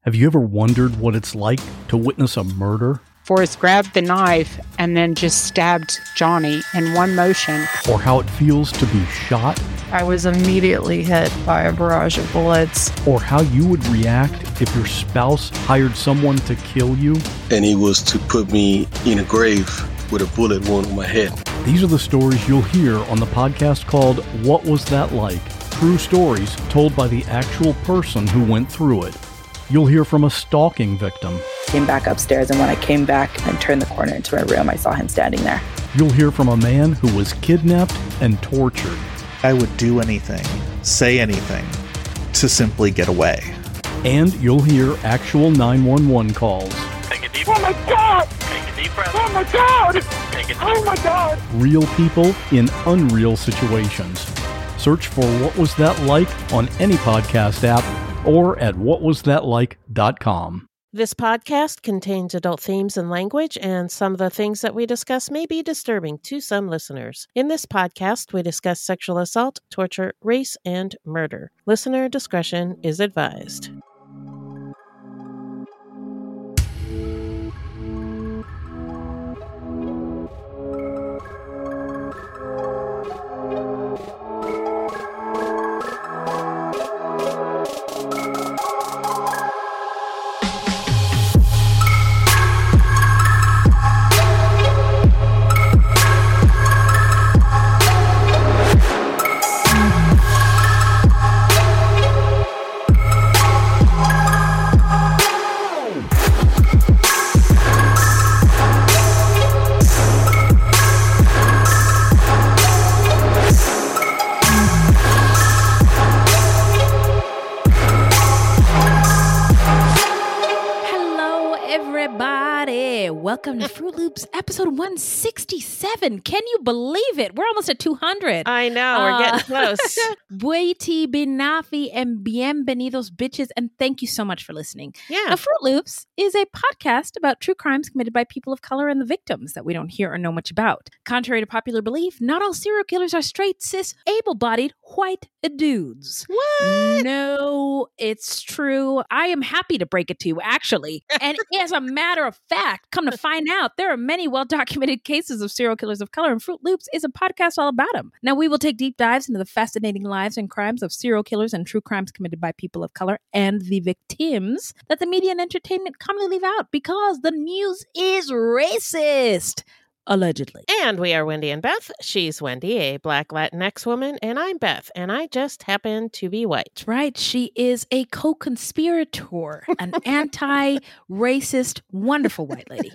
Have you ever wondered what it's like to witness a murder? Forrest grabbed the knife and then just stabbed Johnny in one motion. Or how it feels to be shot? I was immediately hit by a barrage of bullets. Or how you would react if your spouse hired someone to kill you? And he was to put me in a grave with a bullet wound on my head. These are the stories you'll hear on the podcast called What Was That Like? True stories told by the actual person who went through it. You'll hear from a stalking victim. Came back upstairs, and when I came back and turned the corner into my room, I saw him standing there. You'll hear from a man who was kidnapped and tortured. I would do anything, say anything, to simply get away. And you'll hear actual 911 calls. Take a deep breath. Oh my God! Take a deep breath. Oh my God! Take a deep Oh my God! Real people in unreal situations. Search for What Was That Like on any podcast app or at whatwasthatlike.com. This podcast contains adult themes and language, and some of the things that we discuss may be disturbing to some listeners. In this podcast, we discuss sexual assault, torture, race, and murder. Listener discretion is advised. Welcome to Fruit Loops episode 167. Can you believe it? We're almost at 200. I know, we're getting close. Buiti, Binafi, and bienvenidos, bitches, and thank you so much for listening. Yeah. Now, Fruit Loops is a podcast about true crimes committed by people of color and the victims that we don't hear or know much about. Contrary to popular belief, not all serial killers are straight, cis, able-bodied, white dudes. What? No, it's true. I am happy to break it to you, actually. And as a matter of fact, come to find out, there are many well-documented cases of serial killers of color, and Fruit Loops is a podcast all about them. Now, we will take deep dives into the fascinating lives and crimes of serial killers and true crimes committed by people of color and the victims that the media and entertainment commonly leave out because the news is racist. Allegedly. And we are Wendy and Beth. She's Wendy, a Black Latinx woman, and I'm Beth, and I just happen to be white. That's right. She is a co-conspirator, an anti-racist, wonderful white lady.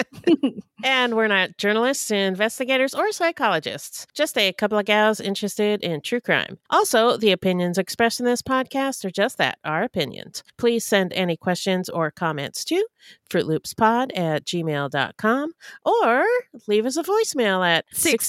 And we're not journalists, investigators, or psychologists. Just a couple of gals interested in true crime. Also, the opinions expressed in this podcast are just that, our opinions. Please send any questions or comments to fruitloopspod@gmail.com or leave us a voicemail at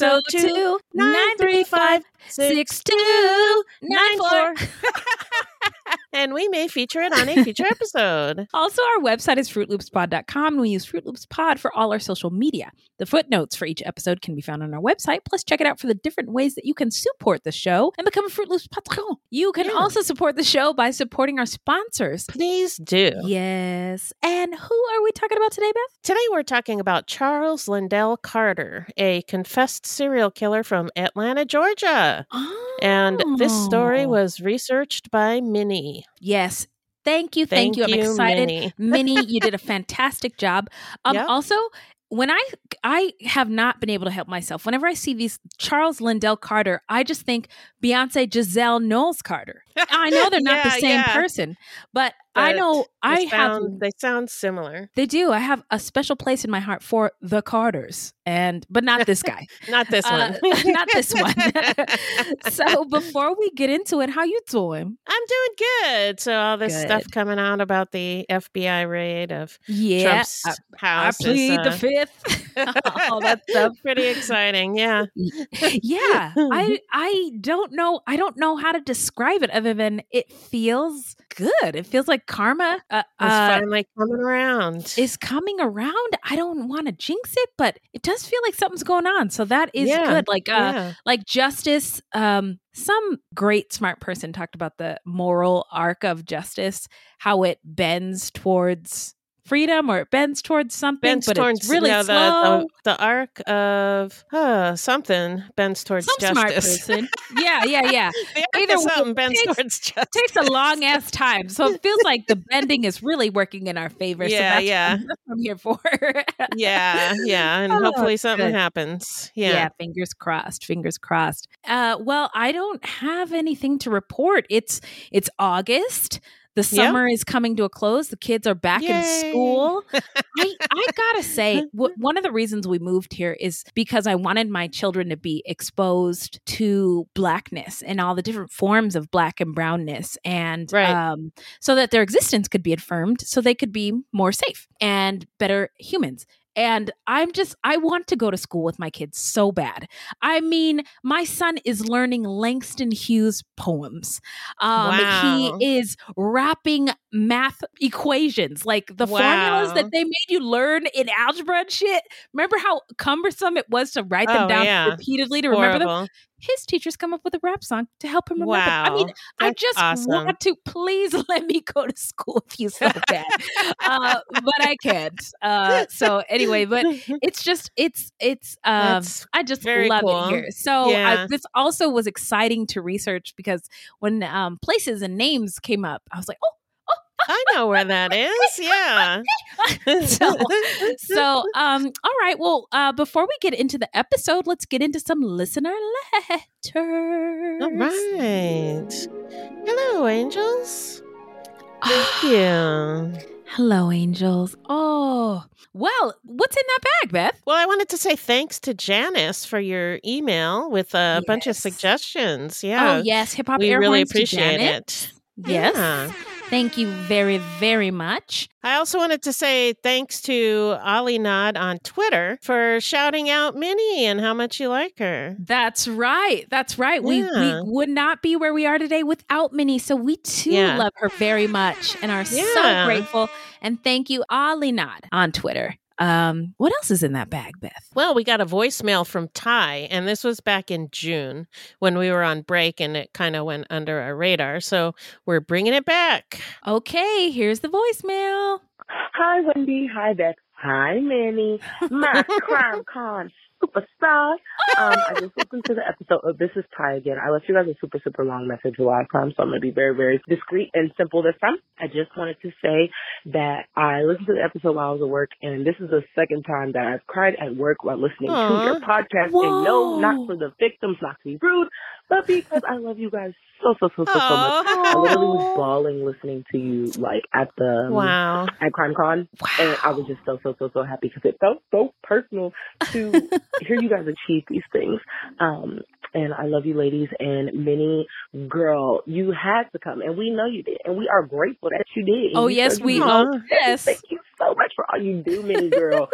602-935-6294. And we may feature it on a future episode. Also, our website is fruitloopspod.com, and we use Fruit Loops Pod for all our social media. The footnotes for each episode can be found on our website. Plus, check it out for the different ways that you can support the show and become a Fruit Loops patron. You can also support the show by supporting our sponsors. Please do. Yes. And who are we talking about today, Beth? Today we're talking about Charles Lindell Carter, a confessed serial killer from Atlanta, Georgia. Oh. And this story was researched by Minnie. Yes. Thank you. I'm excited. Minnie, you did a fantastic job. Yep. Also, when I have not been able to help myself. Whenever I see these Charles Lindell Carter, I just think Beyonce Giselle Knowles Carter. I know they're not the same person, but I know they sound similar. They do. I have a special place in my heart for the Carters, but not this guy. Not this one. Not this one. So before we get into it, how you doing? I'm doing good. So all this stuff coming out about the FBI raid of Trump's house. I plead the fifth. Oh, that's pretty exciting. Yeah. Yeah. I don't know. I don't know how to describe it other than it feels good. It feels like karma It's finally coming around. is coming around. I don't want to jinx it, but it does feel like something's going on. So that is Yeah. good. Like justice. Some great smart person talked about the moral arc of justice, how it bends towards freedom or it bends towards something, but it's really slow. The arc of something bends towards Some justice. smart person. Yeah. The arc Either of something way, bends towards justice. takes a long ass time. So it feels like the bending is really working in our favor. Yeah, so that's what I'm here for. Yeah. And Oh, hopefully something good. happens. Yeah, fingers crossed. Well, I don't have anything to report. It's August. The summer is coming to a close. The kids are back in school. I gotta say, one of the reasons we moved here is because I wanted my children to be exposed to Blackness and all the different forms of Black and brownness, and so that their existence could be affirmed, so they could be more safe and better humans. And I want to go to school with my kids so bad. I mean, my son is learning Langston Hughes poems. Wow. He is rapping math equations, like the formulas that they made you learn in algebra and shit. Remember how cumbersome it was to write them down repeatedly to remember them? His teachers come up with a rap song to help him remember. I mean, I just want to, please let me go to school with you so bad. But I can't. So anyway, but it's just, I just love it here. So this also was exciting to research because when places and names came up, I was like, oh, I know where that is. Yeah. So, all right. Well, before we get into the episode, let's get into some listener letters. All right. Hello, angels. Thank you. Hello, angels. Oh, well, what's in that bag, Beth? Well, I wanted to say thanks to Janice for your email with a bunch of suggestions. Yeah. Oh, yes. Hip Hop We Air really Horns to appreciate Janet. it. Yes. Yeah. Thank you very, very much. I also wanted to say thanks to Ali Nod on Twitter for shouting out Minnie and how much you like her. That's right. We would not be where we are today without Minnie. So we too love her very much and are so grateful. And thank you, Ali Nod on Twitter. What else is in that bag, Beth? Well, we got a voicemail from Ty, and this was back in June when we were on break and it kind of went under our radar. So we're bringing it back. Okay, here's the voicemail. Hi, Wendy. Hi, Beth. Hi, Minnie. My Crime Con superstar. I just listened to the episode of This Is Ty again. I left you guys a super, super long message last time, so I'm going to be very, very discreet and simple this time. I just wanted to say that I listened to the episode while I was at work, and this is the second time that I've cried at work while listening to your podcast. Whoa. And no, not for the victims, not to be rude, but because I love you guys so much. I literally was bawling listening to you, like, at the at CrimeCon, and I was just so happy because it felt so personal to hear you guys achieve these things. And I love you, ladies. And Minnie, girl, you had to come, and we know you did, and we are grateful that you did. Oh, yes, we are. Yes. Thank you so much for all you do, Minnie, girl.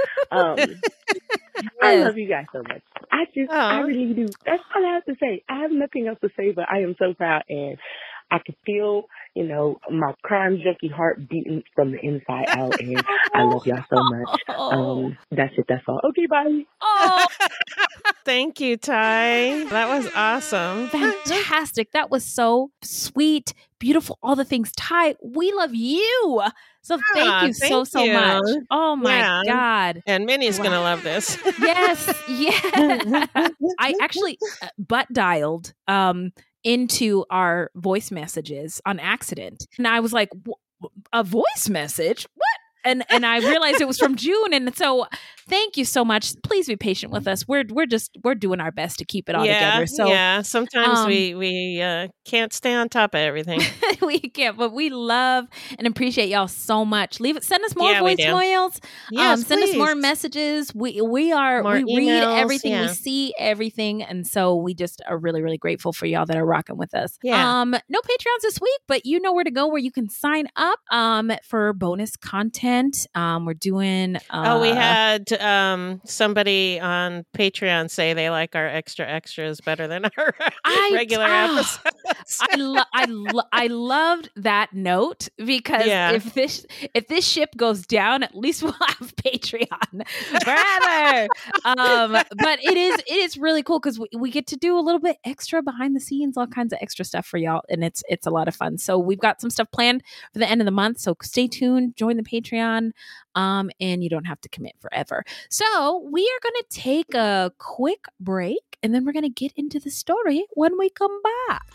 I love you guys so much. I really do. That's all I have to say. I have nothing else to say, but I am so proud, and I can feel, my crime junkie heart beating from the inside out, and I love y'all so much. That's it. That's all. Okay, bye. Oh, thank you, Ty. That was awesome. Fantastic. That was so sweet, beautiful, all the things. Ty, we love you. So thank you so much. Oh my God. And Minnie's going to love this. Yes. I actually butt dialed into our voice messages on accident. And I was like, a voice message? What? And I realized it was from June. And so thank you so much. Please be patient with us. We're doing our best to keep it all together. So sometimes we can't stay on top of everything. We can't, but we love and appreciate y'all so much. Send us more voicemails. Yes, send us more messages. We read everything, we see everything, and so we just are really, really grateful for y'all that are rocking with us. No Patreons this week, but you know where to go where you can sign up for bonus content content. We're doing. We had somebody on Patreon say they like our extra extras better than our regular episodes. I loved that note because if this ship goes down, at least we'll have Patreon forever. But it is really cool because we get to do a little bit extra behind the scenes, all kinds of extra stuff for y'all, and it's a lot of fun. So we've got some stuff planned for the end of the month. So stay tuned, join the Patreon, and you don't have to commit forever. So we are going to take a quick break, and then we're going to get into the story when we come back.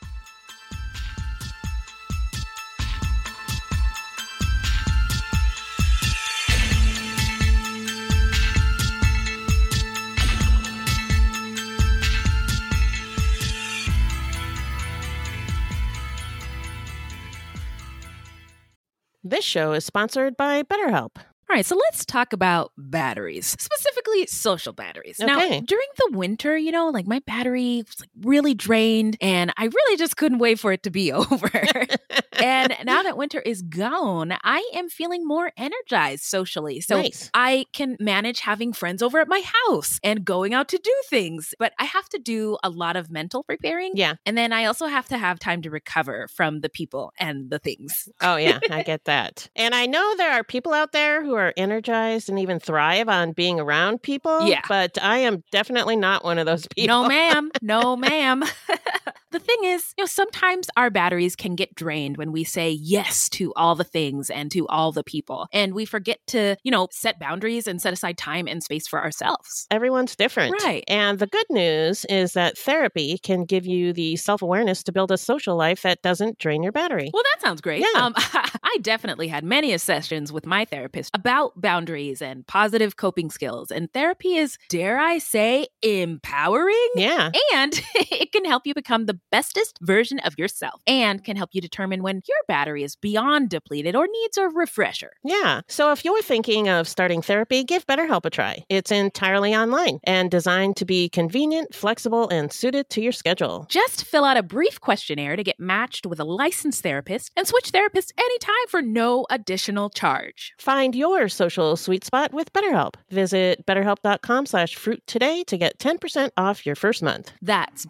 This show is sponsored by BetterHelp. All right, so let's talk about batteries, specifically social batteries. Okay. Now, during the winter, like my battery was like really drained and I really just couldn't wait for it to be over. And now that winter is gone, I am feeling more energized socially. So nice. I can manage having friends over at my house and going out to do things. But I have to do a lot of mental preparing. Yeah. And then I also have to have time to recover from the people and the things. Oh, yeah, I get that. And I know there are people out there who are energized and even thrive on being around people. Yeah. But I am definitely not one of those people. No, ma'am. No, ma'am. The thing is, sometimes our batteries can get drained when we say yes to all the things and to all the people. And we forget to, set boundaries and set aside time and space for ourselves. Everyone's different. Right. And the good news is that therapy can give you the self-awareness to build a social life that doesn't drain your battery. Well, that sounds great. Yeah. I definitely had many sessions with my therapist about boundaries and positive coping skills. And therapy is, dare I say, empowering. Yeah. And it can help you become the bestest version of yourself and can help you determine when your battery is beyond depleted or needs a refresher. Yeah. So if you're thinking of starting therapy, give BetterHelp a try. It's entirely online and designed to be convenient, flexible, and suited to your schedule. Just fill out a brief questionnaire to get matched with a licensed therapist and switch therapists anytime for no additional charge. Find your social sweet spot with BetterHelp. Visit betterhelp.com/fruit today to get 10% off your first month. That's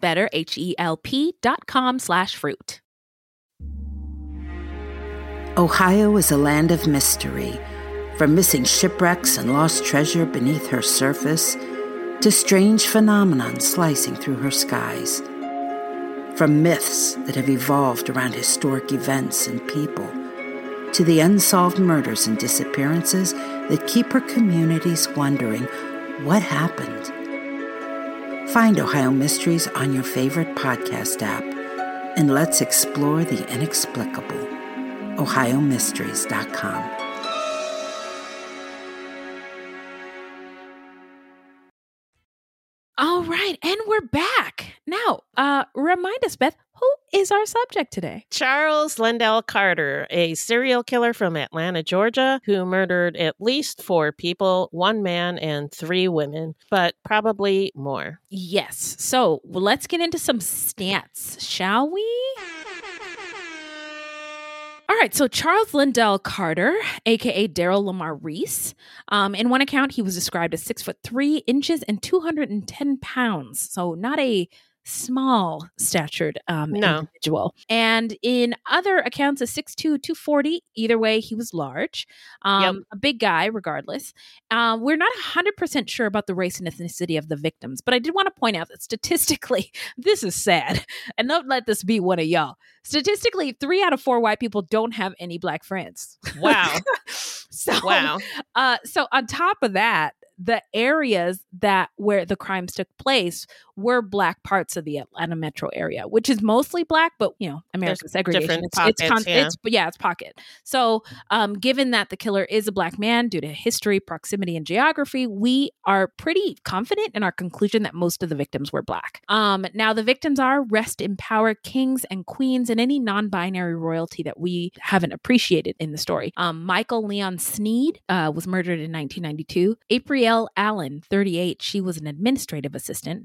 betterhelp.com/fruit. Ohio is a land of mystery, from missing shipwrecks and lost treasure beneath her surface to strange phenomenon slicing through her skies. From myths that have evolved around historic events and people to the unsolved murders and disappearances that keep her communities wondering what happened. Find Ohio Mysteries on your favorite podcast app, and let's explore the inexplicable. OhioMysteries.com. All right, and we're back. Now, remind us, Beth, who is our subject today? Charles Lindell Carter, a serial killer from Atlanta, Georgia, who murdered at least 4 people, 1 man and 3 women, but probably more. Yes. So let's get into some stats, shall we? All right, so Charles Lindell Carter, a.k.a. Daryl Lamar Reese. In one account, he was described as 6'3" and 210 pounds. So not a small statured individual. And in other accounts, a 6'2", 240. Either way, he was large. A big guy, regardless. We're not 100% sure about the race and ethnicity of the victims, but I did want to point out that statistically, this is sad. And don't let this be one of y'all. Statistically, 3 out of 4 white people don't have any black friends. Wow. So on top of that, the areas where the crimes took place were black parts of the Atlanta metro area, which is mostly black, but American segregation. It's pocket. So given that the killer is a black man due to history, proximity, and geography, we are pretty confident in our conclusion that most of the victims were black. Now the victims are rest in power kings and queens and any non-binary royalty that we haven't appreciated in the story. Michael Leon Sneed was murdered in 1992. April Allen, 38, she was an administrative assistant.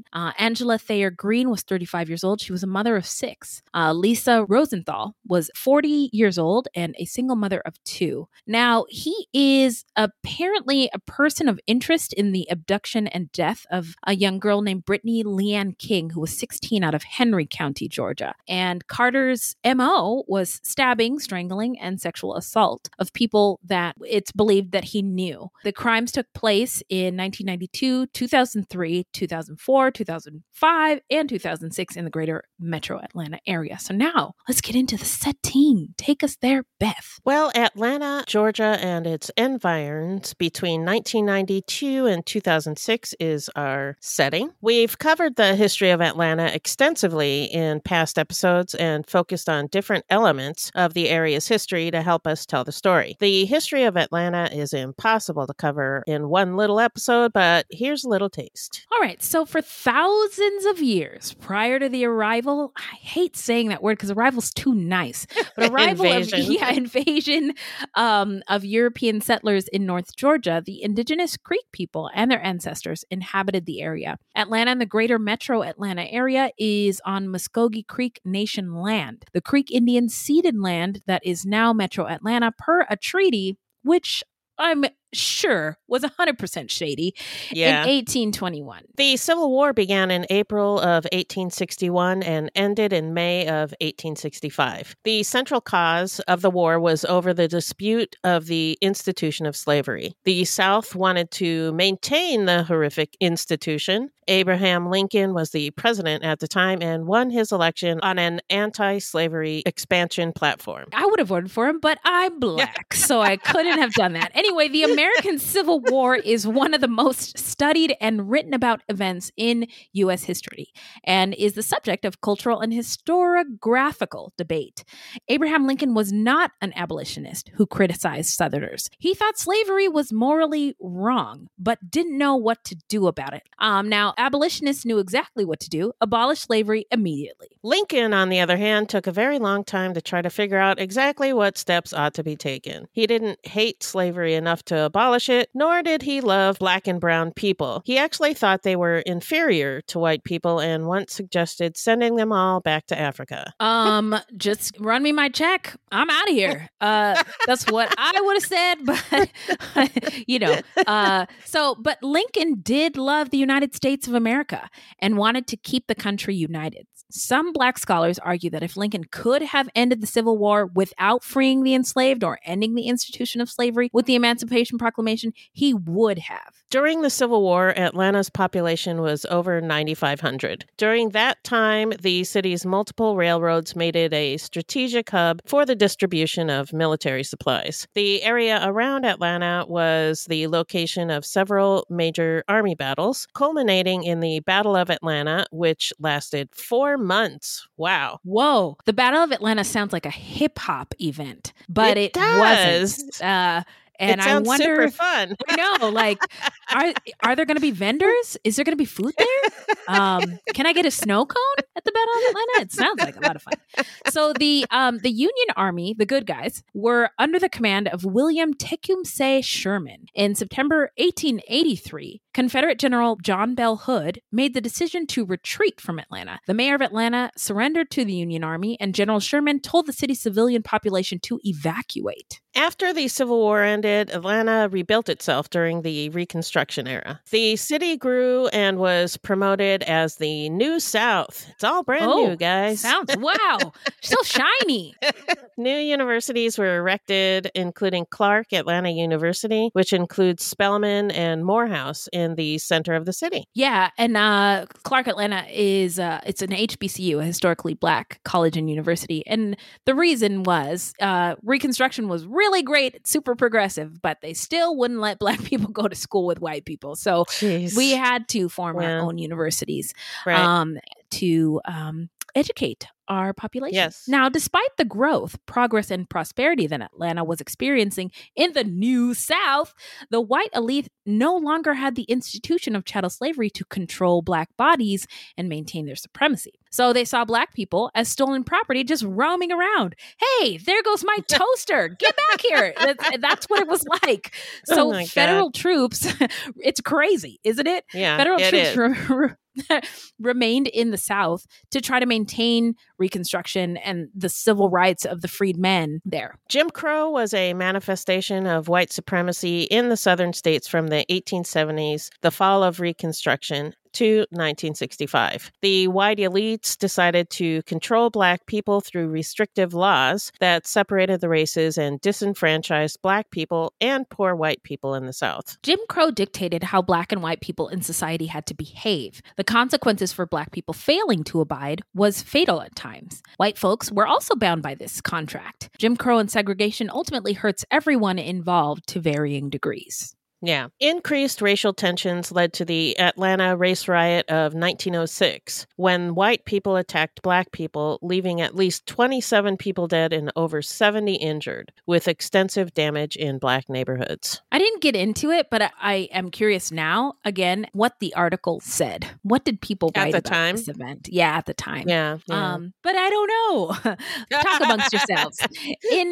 Angela Thayer Green was 35 years old. She was a mother of 6. Lisa Rosenthal was 40 years old and a single mother of 2. Now, he is apparently a person of interest in the abduction and death of a young girl named Brittany Leanne King, who was 16, out of Henry County, Georgia. And Carter's MO was stabbing, strangling, and sexual assault of people that it's believed that he knew. The crimes took place in 1992, 2003, 2004, 2005, and 2006 in the greater metro Atlanta area. So now let's get into the setting. Take us there, Beth. Well, Atlanta, Georgia, and its environs between 1992 and 2006 is our setting. We've covered the history of Atlanta extensively in past episodes and focused on different elements of the area's history to help us tell the story. The history of Atlanta is impossible to cover in one little episode, but here's a little taste. All right. So for thousands of years prior to the arrival, I hate saying that word because arrival's too nice, but arrival invasion of European settlers in North Georgia, the indigenous Creek people and their ancestors inhabited the area. Atlanta and the greater metro Atlanta area is on Muskogee Creek Nation land. The Creek Indians ceded land that is now Metro Atlanta per a treaty, which I'm sure was 100% shady, in 1821. The Civil War began in April of 1861 and ended in May of 1865. The central cause of the war was over the dispute of the institution of slavery. The South wanted to maintain the horrific institution. Abraham Lincoln was the president at the time and won his election on an anti-slavery expansion platform. I would have voted for him, but I'm black, so I couldn't have done that. Anyway, the American Civil War is one of the most studied and written about events in U.S. history and is the subject of cultural and historiographical debate. Abraham Lincoln was not an abolitionist who criticized Southerners. He thought slavery was morally wrong, but didn't know what to do about it. Now, abolitionists knew exactly what to do: abolish slavery immediately. Lincoln, on the other hand, took a very long time to try to figure out exactly what steps ought to be taken. He didn't hate slavery enough to abolish it, nor did he love black and brown people. He actually thought they were inferior to white people and once suggested sending them all back to Africa. Just run me my check. I'm out of here. That's what I would have said, but but Lincoln did love the United States of America and wanted to keep the country united. Some black scholars argue that if Lincoln could have ended the Civil War without freeing the enslaved or ending the institution of slavery with the Emancipation Proclamation, he would have. During the Civil War, Atlanta's population was over 9,500. During that time, the city's multiple railroads made it a strategic hub for the distribution of military supplies. The area around Atlanta was the location of several major army battles, culminating in the Battle of Atlanta, which lasted 4 months. Wow. Whoa. The Battle of Atlanta sounds like a hip-hop event, but it wasn't. And it sounds I wonder, super fun. I know, like, are there going to be vendors? Is there going to be food there? Can I get a snow cone at the Battle of Atlanta? It sounds like a lot of fun. So the Union Army, the good guys, were under the command of William Tecumseh Sherman. In September 1883, Confederate General John Bell Hood made the decision to retreat from Atlanta. The mayor of Atlanta surrendered to the Union Army, and General Sherman told the city's civilian population to evacuate. After the Civil War ended, Atlanta rebuilt itself during the Reconstruction era. The city grew and was promoted as the New South. It's all brand new, guys. Wow. So shiny. New universities were erected, including Clark Atlanta University, which includes Spelman and Morehouse in the center of the city. Yeah, and Clark Atlanta is it's an HBCU, a historically black college and university. And the reason was Reconstruction was really great, super progressive, but they still wouldn't let black people go to school with white people. So we had to form our own universities to educate our population. Yes. Now, despite the growth, progress, and prosperity that Atlanta was experiencing in the New South, the white elite no longer had the institution of chattel slavery to control black bodies and maintain their supremacy. So they saw black people as stolen property just roaming around. Hey, there goes my toaster. Get back here. That's what it was like. So federal troops, it's crazy, isn't it? Yeah, federal troops remained in the South to try to maintain Reconstruction and the civil rights of the freed men there. Jim Crow was a manifestation of white supremacy in the southern states from the 1870s, the fall of Reconstruction, to 1965. The white elites decided to control black people through restrictive laws that separated the races and disenfranchised black people and poor white people in the South. Jim Crow dictated how black and white people in society had to behave. The consequences for black people failing to abide was fatal at times. White folks were also bound by this contract. Jim Crow and segregation ultimately hurts everyone involved to varying degrees. Yeah. Increased racial tensions led to the Atlanta race riot of 1906, when white people attacked black people, leaving at least 27 people dead and over 70 injured, with extensive damage in black neighborhoods. I didn't get into it, but I am curious now, again, what the article said. What did people write about this event? Yeah, at the time. Yeah. But I don't know. Talk amongst yourselves. In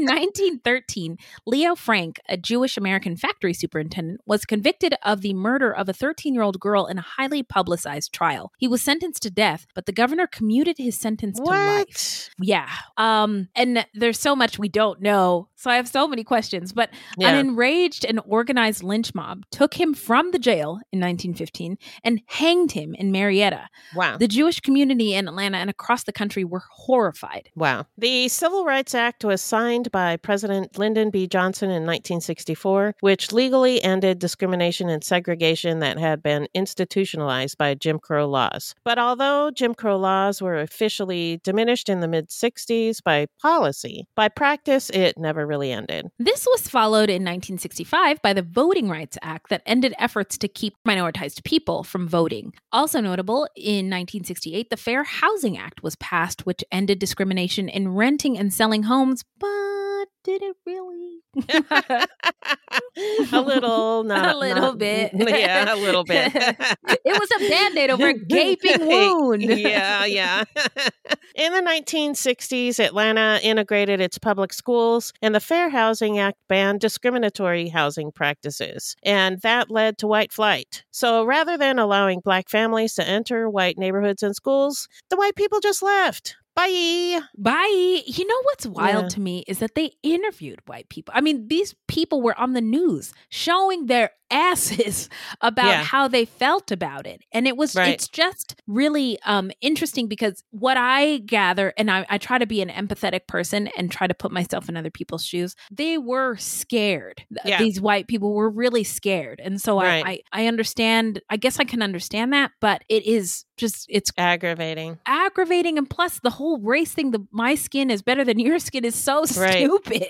1913, Leo Frank, a Jewish American factory superintendent, was convicted of the murder of a 13-year-old girl in a highly publicized trial. He was sentenced to death, but the governor commuted his sentence to life. Yeah. And there's so much we don't know, so I have so many questions. But an enraged and organized lynch mob took him from the jail in 1915 and hanged him in Marietta. Wow. The Jewish community in Atlanta and across the country were horrified. Wow. The Civil Rights Act was signed by President Lyndon B. Johnson in 1964, which legally ended discrimination and segregation that had been institutionalized by Jim Crow laws. But although Jim Crow laws were officially diminished in the mid-60s by policy, by practice, it never really ended. This was followed in 1965 by the Voting Rights Act that ended efforts to keep minoritized people from voting. Also notable, in 1968, the Fair Housing Act was passed, which ended discrimination in renting and selling homes, but did it really? A little, not a little bit. Yeah, a little bit. It was a Band-Aid over a gaping wound. Yeah. In the 1960s, Atlanta integrated its public schools, and the Fair Housing Act banned discriminatory housing practices, and that led to white flight. So rather than allowing black families to enter white neighborhoods and schools, the white people just left. Bye. You know what's wild to me is that they interviewed white people. I mean, these people were on the news showing their asses about how they felt about it. And it's just really interesting because what I gather, and I try to be an empathetic person and try to put myself in other people's shoes, they were scared. These white people were really scared. And so I understand, I guess I can understand that, but it is just, it's aggravating. And plus the whole race thing, my skin is better than your skin is so stupid.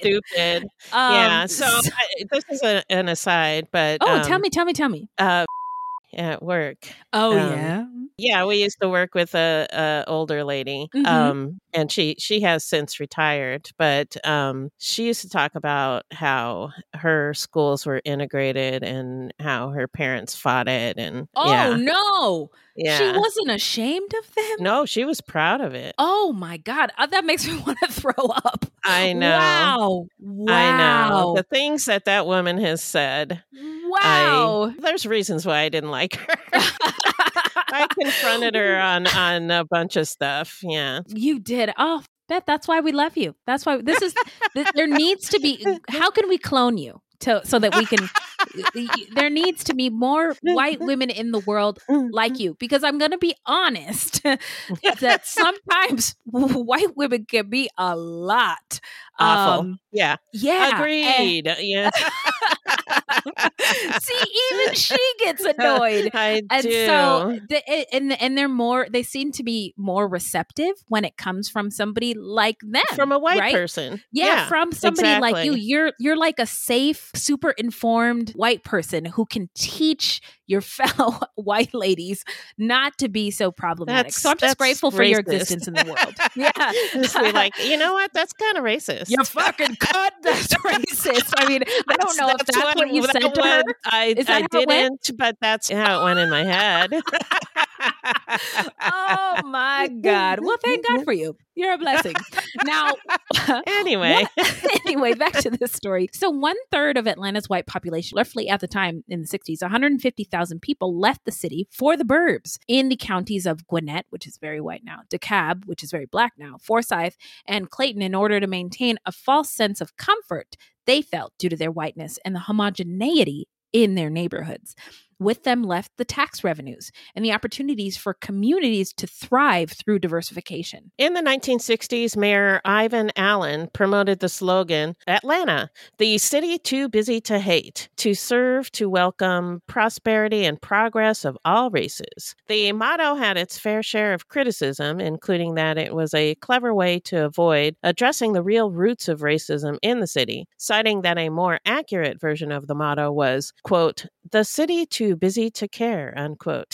So this is an aside, but tell me. At work. Yeah, we used to work with a older lady, and she has since retired, but she used to talk about how her schools were integrated and how her parents fought it, and no. Yeah. She wasn't ashamed of them? No, she was proud of it. Oh my God. That makes me want to throw up. I know. Wow. I know. The things that woman has said. Wow. There's reasons why I didn't like her. I confronted her on a bunch of stuff. Yeah. You did. Oh, that's why we love you. That's why there needs to be, how can we clone you? So that we can, there needs to be more white women in the world like you. Because I'm going to be honest that sometimes white women can be a lot. Awful. Yeah. Agreed. Yeah. See, even she gets annoyed. I do. So, they seem to be more receptive when it comes from somebody like them. From a white person. Yeah, from somebody like you. You're like a safe, super informed white person who can teach your fellow white ladies not to be so problematic. So I'm just grateful for your existence in the world. Yeah. Just be like, you know what? That's kind of racist. You fucking cut. That's racist. I mean, I don't know if that's what you said to her. I didn't, but that's how it went in my head. Oh my God. Well, thank God for you. You're a blessing. Now, anyway, back to this story. So 1/3 of Atlanta's white population, roughly at the time in the 60s, 150,000 people left the city for the burbs in the counties of Gwinnett, which is very white now, DeKalb, which is very black now, Forsyth, and Clayton in order to maintain a false sense of comfort they felt due to their whiteness and the homogeneity in their neighborhoods. With them left the tax revenues and the opportunities for communities to thrive through diversification. In the 1960s, Mayor Ivan Allen promoted the slogan, Atlanta, the city too busy to hate, to serve, to welcome prosperity and progress of all races. The motto had its fair share of criticism, including that it was a clever way to avoid addressing the real roots of racism in the city, citing that a more accurate version of the motto was, quote, the city too busy to care, unquote.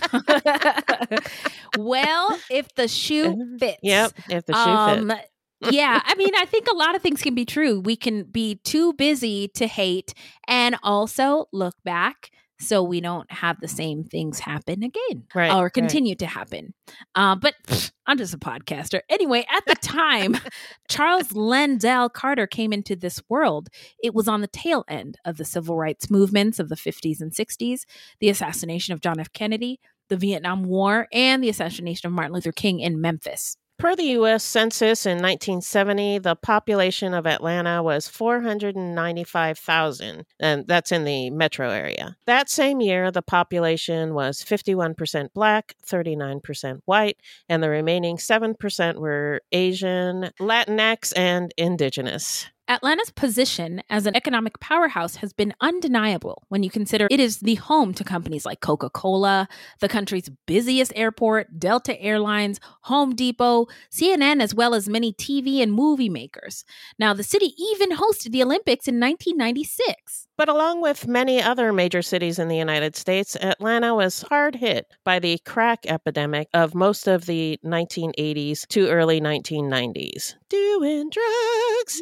Well, if the shoe fits. Yep, if the shoe fits. Yeah, I mean, I think a lot of things can be true. We can be too busy to hate and also look back so we don't have the same things happen again or continue to happen. But I'm just a podcaster. Anyway, at the time, Charles Lendell Carter came into this world. It was on the tail end of the civil rights movements of the 50s and 60s, the assassination of John F. Kennedy, the Vietnam War, and the assassination of Martin Luther King in Memphis. Per the U.S. Census in 1970, the population of Atlanta was 495,000, and that's in the metro area. That same year, the population was 51% Black, 39% white, and the remaining 7% were Asian, Latinx, and Indigenous. Atlanta's position as an economic powerhouse has been undeniable when you consider it is the home to companies like Coca-Cola, the country's busiest airport, Delta Airlines, Home Depot, CNN, as well as many TV and movie makers. Now, the city even hosted the Olympics in 1996. But along with many other major cities in the United States, Atlanta was hard hit by the crack epidemic of most of the 1980s to early 1990s. Doing drugs.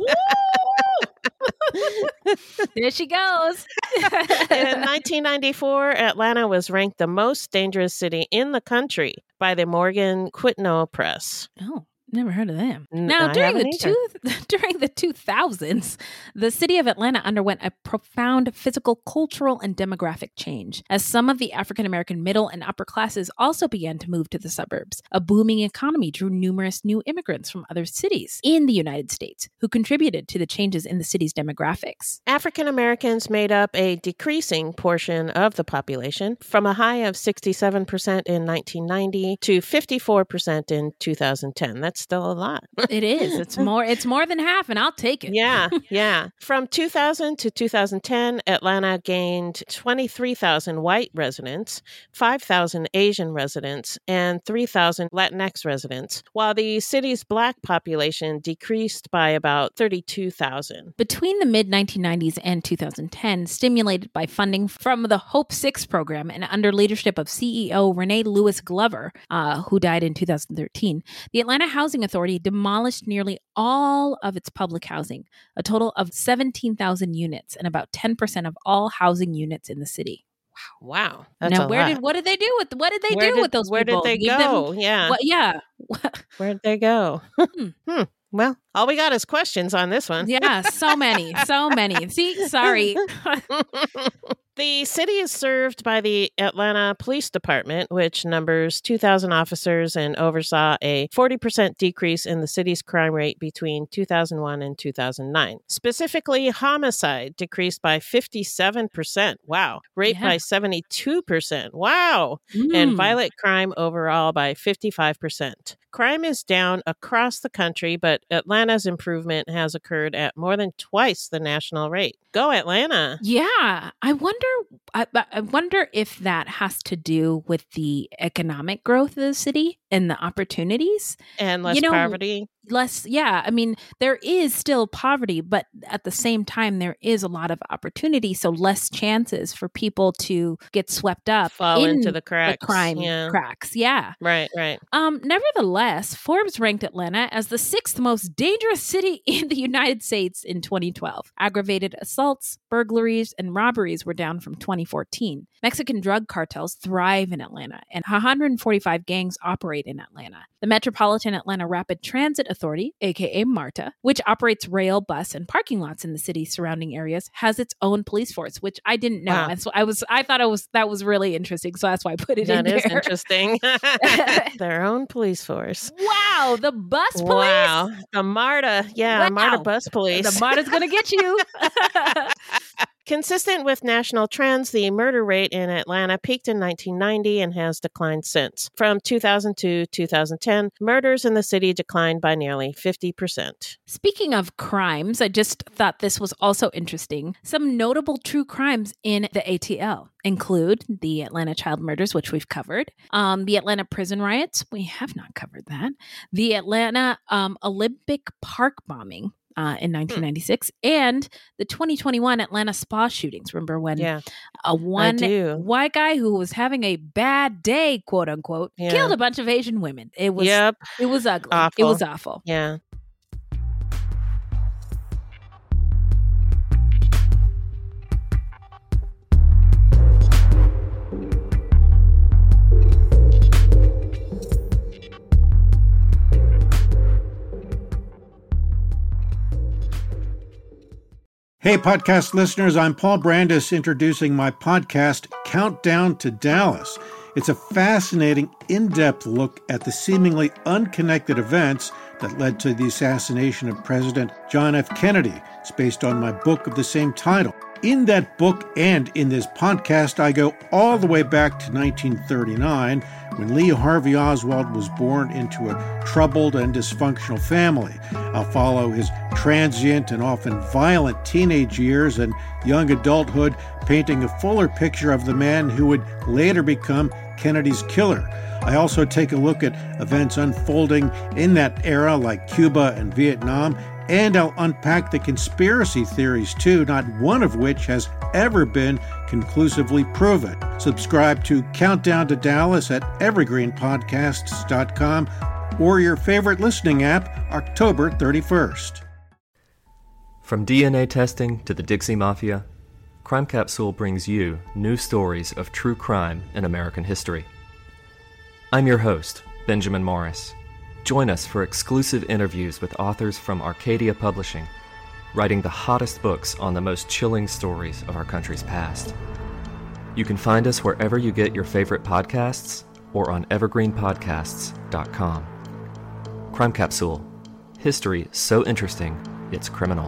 There she goes. In 1994, Atlanta was ranked the most dangerous city in the country by the Morgan Quitno Press. Oh. Never heard of them. Now, during the 2000s, the city of Atlanta underwent a profound physical, cultural, and demographic change as some of the African-American middle and upper classes also began to move to the suburbs. A booming economy drew numerous new immigrants from other cities in the United States who contributed to the changes in the city's demographics. African-Americans made up a decreasing portion of the population from a high of 67% in 1990 to 54% in 2010. That's still a lot. It is. It's more than half, and I'll take it. Yeah. From 2000 to 2010, Atlanta gained 23,000 white residents, 5,000 Asian residents, and 3,000 Latinx residents, while the city's Black population decreased by about 32,000. Between the mid-1990s and 2010, stimulated by funding from the Hope 6 program and under leadership of CEO Renee Lewis Glover, who died in 2013, the Atlanta Housing Authority demolished nearly all of its public housing, a total of 17,000 units and about 10% of all housing units in the city. Wow. That's now, what did they do with those where people? Where did they go? Where'd they go? Well, all we got is questions on this one. Yeah, so many. See, sorry. The city is served by the Atlanta Police Department, which numbers 2,000 officers and oversaw a 40% decrease in the city's crime rate between 2001 and 2009. Specifically, homicide decreased by 57%. Wow. Rape by 72%. Wow. And violent crime overall by 55%. Crime is down across the country, but Atlanta's improvement has occurred at more than twice the national rate. Go Atlanta. Yeah. I wonder if that has to do with the economic growth of the city and the opportunities. And less poverty. less. Yeah. I mean, there is still poverty, but at the same time, there is a lot of opportunity. So less chances for people to get swept up. Fall into the cracks. The crime cracks. Yeah. Right. Nevertheless, Forbes ranked Atlanta as the 6th most dangerous city in the United States in 2012. Aggravated assaults, burglaries, and robberies were down from 2014. Mexican drug cartels thrive in Atlanta, and 145 gangs operate in Atlanta. The Metropolitan Atlanta Rapid Transit Authority, aka MARTA, which operates rail, bus, and parking lots in the city's surrounding areas, has its own police force, which I didn't know. Wow. And so I thought that was really interesting. So that's why I put it in there. That is interesting. Their own police force. Wow, the bus police. Wow, the MARTA. Yeah, wow. MARTA bus police. The MARTA's gonna get you. Consistent with national trends, the murder rate in Atlanta peaked in 1990 and has declined since. From 2000 to 2010, murders in the city declined by nearly 50%. Speaking of crimes, I just thought this was also interesting. Some notable true crimes in the ATL include the Atlanta child murders, which we've covered, the Atlanta prison riots, we have not covered that, the Atlanta Olympic Park bombing, in 1996, and the 2021 Atlanta spa shootings. Remember when one white guy who was having a bad day, quote unquote, killed a bunch of Asian women. It was ugly. Awful. It was awful. Yeah. Hey, podcast listeners, I'm Paul Brandis introducing my podcast, Countdown to Dallas. It's a fascinating, in-depth look at the seemingly unconnected events that led to the assassination of President John F. Kennedy. It's based on my book of the same title. In that book and in this podcast, I go all the way back to 1939, when Lee Harvey Oswald was born into a troubled and dysfunctional family. I'll follow his transient and often violent teenage years and young adulthood, painting a fuller picture of the man who would later become Kennedy's killer. I also take a look at events unfolding in that era, like Cuba and Vietnam, and I'll unpack the conspiracy theories too, not one of which has ever been conclusively proven. Subscribe to Countdown to Dallas at evergreenpodcasts.com or your favorite listening app, October 31st. From DNA testing to the Dixie Mafia, Crime Capsule brings you new stories of true crime in American history. I'm your host, Benjamin Morris. Join us for exclusive interviews with authors from Arcadia Publishing, writing the hottest books on the most chilling stories of our country's past. You can find us wherever you get your favorite podcasts or on evergreenpodcasts.com. Crime Capsule. History so interesting, it's criminal.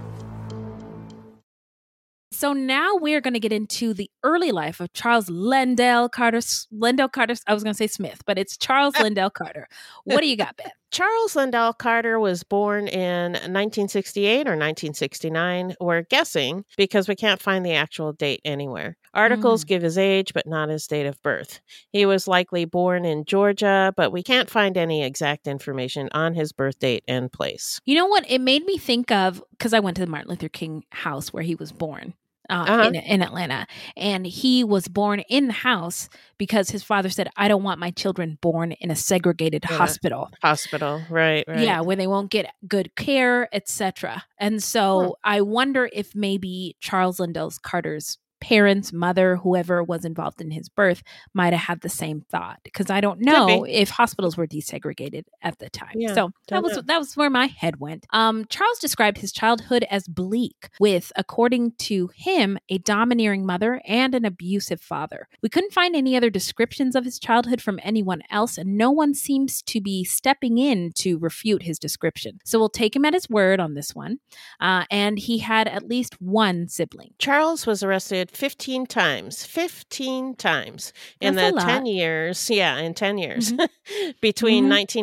So now we're going to get into the early life of Charles Lendell Carter. I was going to say Smith, but it's Charles Lendell Carter. What do you got, Beth? Charles Lendell Carter was born in 1968 or 1969. We're guessing because we can't find the actual date anywhere. Articles give his age, but not his date of birth. He was likely born in Georgia, but we can't find any exact information on his birth date and place. You know what? It made me think of, because I went to the Martin Luther King house where he was born. In Atlanta. And he was born in the house because his father said, I don't want my children born in a segregated hospital. Right. Yeah, where they won't get good care, etc. And so I wonder if maybe Charles Lendell Carter's parents, mother, whoever was involved in his birth might have had the same thought, because I don't know if hospitals were desegregated at the time. Yeah, so that was where my head went. Charles described his childhood as bleak, with, according to him, a domineering mother and an abusive father. We couldn't find any other descriptions of his childhood from anyone else, and no one seems to be stepping in to refute his description. So we'll take him at his word on this one. And he had at least one sibling. Charles was arrested 15 times. 15 times in That's the a 10 lot. years. Yeah, in 10 years. Between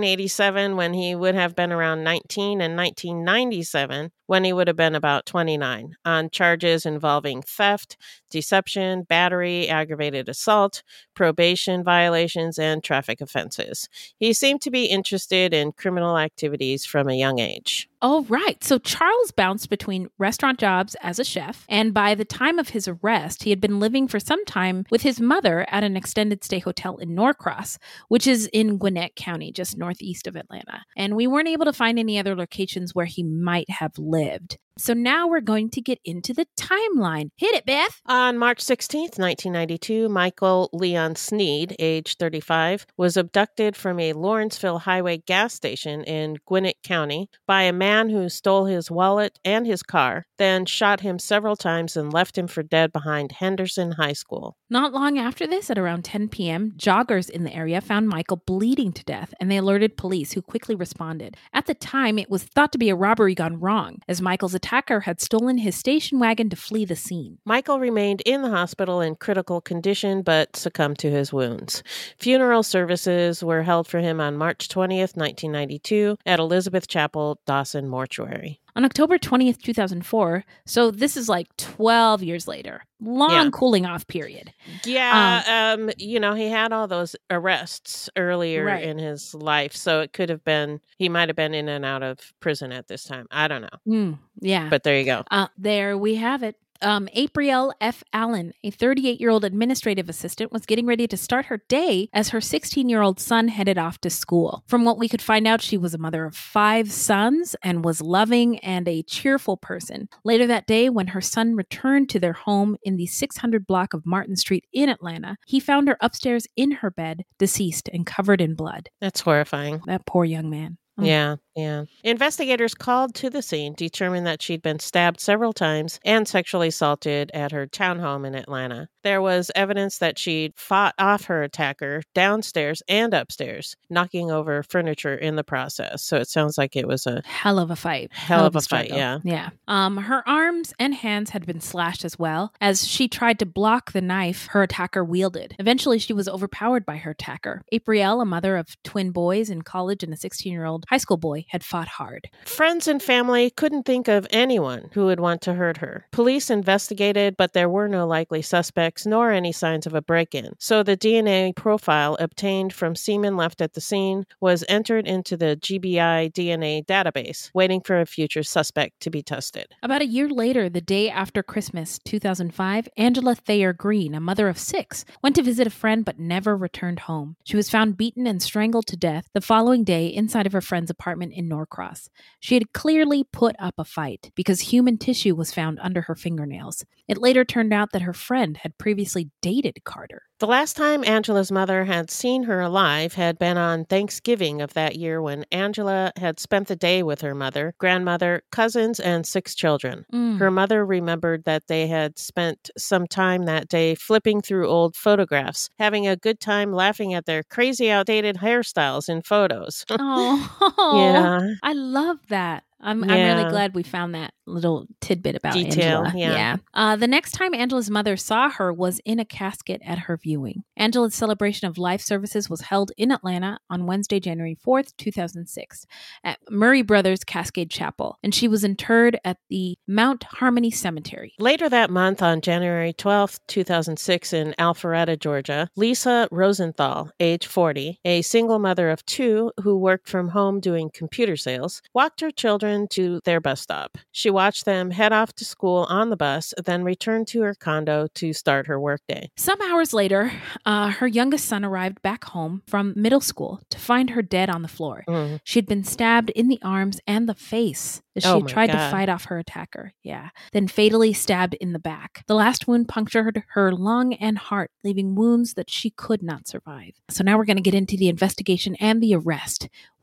1987, when he would have been around 19, and 1997, when he would have been about 29, on charges involving theft, deception, battery, aggravated assault, probation violations, and traffic offenses. He seemed to be interested in criminal activities from a young age. Oh, right. So Charles bounced between restaurant jobs as a chef, and by the time of his arrest, he had been living for some time with his mother at an extended stay hotel in Norcross, which is in Gwinnett County, just northeast of Atlanta. And we weren't able to find any other locations where he might have lived. So now we're going to get into the timeline. Hit it, Beth. On March 16th, 1992, Michael Leon Sneed, age 35, was abducted from a Lawrenceville Highway gas station in Gwinnett County by a man who stole his wallet and his car, then shot him several times and left him for dead behind Henderson High School. Not long after this, at around 10 p.m., joggers in the area found Michael bleeding to death, and they alerted police, who quickly responded. At the time, it was thought to be a robbery gone wrong, as Michael's attacker had stolen his station wagon to flee the scene. Michael remained in the hospital in critical condition, but succumbed to his wounds. Funeral services were held for him on March 20th, 1992, at Elizabeth Chapel, Dawson Mortuary. On October 20th, 2004, so this is like 12 years later, long cooling off period. Yeah, he had all those arrests earlier in his life, so it could have been, he might have been in and out of prison at this time. I don't know. Yeah. But there you go. There we have it. April F. Allen, a 38-year-old administrative assistant, was getting ready to start her day as her 16-year-old son headed off to school. From what we could find out, she was a mother of 5 sons and was loving and a cheerful person. Later that day, when her son returned to their home in the 600 block of Martin Street in Atlanta, he found her upstairs in her bed, deceased and covered in blood. That's horrifying. That poor young man. Yeah. Investigators called to the scene determined that she'd been stabbed several times and sexually assaulted at her townhome in Atlanta. There was evidence that she'd fought off her attacker downstairs and upstairs, knocking over furniture in the process. So it sounds like it was a hell of a fight. Hell of a fight, yeah. Yeah. Her arms and hands had been slashed as well, as she tried to block the knife her attacker wielded. Eventually, she was overpowered by her attacker. April, a mother of twin boys in college and a 16-year-old high school boy, had fought hard. Friends and family couldn't think of anyone who would want to hurt her. Police investigated, but there were no likely suspects nor any signs of a break-in. So the DNA profile obtained from semen left at the scene was entered into the GBI DNA database, waiting for a future suspect to be tested. About a year later, the day after Christmas 2005, Angela Thayer Green, a mother of 6, went to visit a friend but never returned home. She was found beaten and strangled to death the following day inside of her friend's apartment in Norcross. She had clearly put up a fight because human tissue was found under her fingernails. It later turned out that her friend had previously dated Carter. The last time Angela's mother had seen her alive had been on Thanksgiving of that year, when Angela had spent the day with her mother, grandmother, cousins, and 6 children. Her mother remembered that they had spent some time that day flipping through old photographs, having a good time laughing at their crazy outdated hairstyles in photos. Oh, yeah. I love that. I'm really glad we found that little tidbit about detail. Angela. The next time Angela's mother saw her was in a casket at her viewing. Angela's celebration of life services was held in Atlanta on Wednesday, January 4th, 2006, at Murray Brothers Cascade Chapel, and she was interred at the Mount Harmony Cemetery. Later that month, on January 12th, 2006, in Alpharetta, Georgia, Lisa Rosenthal, age 40, a single mother of 2 who worked from home doing computer sales, walked her children to their bus stop. She watched them head off to school on the bus, then returned to her condo to start her workday. Some hours later, her youngest son arrived back home from middle school to find her dead on the floor. She had been stabbed in the arms and the face as she had tried to fight off her attacker. Then fatally stabbed in the back. The last wound punctured her lung and heart, leaving wounds that she could not survive. So now we're going to get into the investigation and the arrest.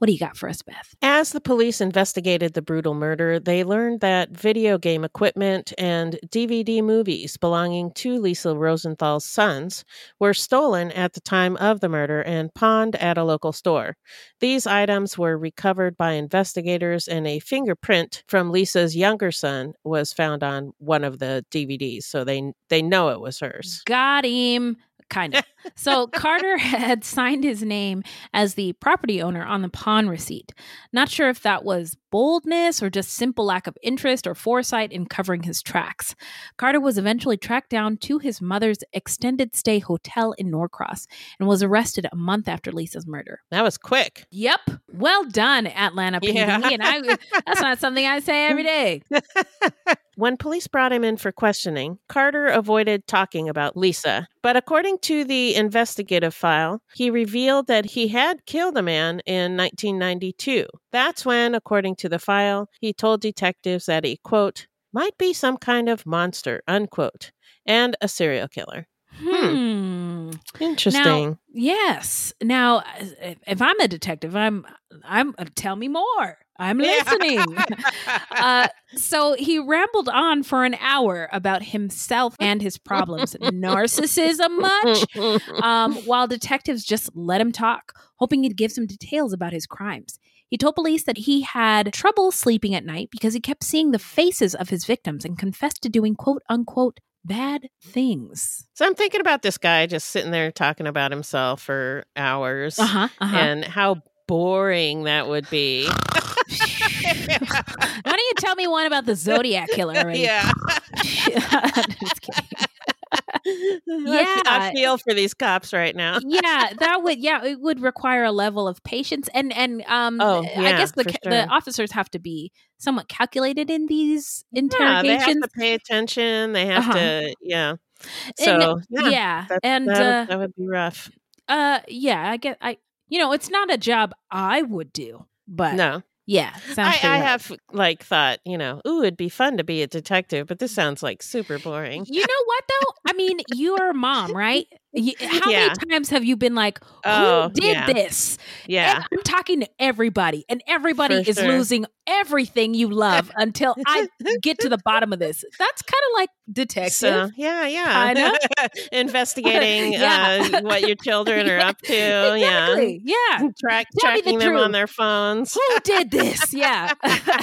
What do you got for us, Beth? As the police investigated the brutal murder, they learned that video game equipment and DVD movies belonging to Lisa Rosenthal's sons were stolen at the time of the murder and pawned at a local store. These items were recovered by investigators, and a fingerprint from Lisa's younger son was found on one of the DVDs, so they know it was hers. Got him. Kind of. So Carter had signed his name as the property owner on the pawn receipt. Not sure if that was boldness or just simple lack of interest or foresight in covering his tracks. Carter was eventually tracked down to his mother's extended stay hotel in Norcross and was arrested a month after Lisa's murder. That was quick. Yep. Well done, Atlanta PD. Yeah. And that's not something I say every day. When police brought him in for questioning, Carter avoided talking about Lisa. But according to the investigative file, he revealed that he had killed a man in 1992. That's when, according to the file, he told detectives that he, quote, might be some kind of monster, unquote, and a serial killer. Interesting. Now, yes. Now, if I'm a detective, I'm tell me more. I'm listening. So he rambled on for an hour about himself and his problems. Narcissism much? While detectives just let him talk, hoping he'd give some details about his crimes. He told police that he had trouble sleeping at night because he kept seeing the faces of his victims and confessed to doing, quote unquote, bad things. So I'm thinking about this guy just sitting there talking about himself for hours and how boring that would be. Why don't you tell me one about the Zodiac Killer already? Yeah. Just kidding. Yeah. I feel for these cops right now. It would require a level of patience and I guess the officers have to be somewhat calculated in these interrogations. They have to pay attention. They have to, So, that would be rough. It's not a job I would do, but no. Yeah, I have thought, it'd be fun to be a detective, but this sounds like super boring. You know what though? I mean, you're a mom, right? How many times have you been like, who did this? Yeah. And I'm talking to everybody, and everybody is losing everything you love until I get to the bottom of this. That's kind of like detective. So, Kinda. Investigating what your children are up to. Exactly. Yeah. Tracking them on their phones. Who did this? Yeah.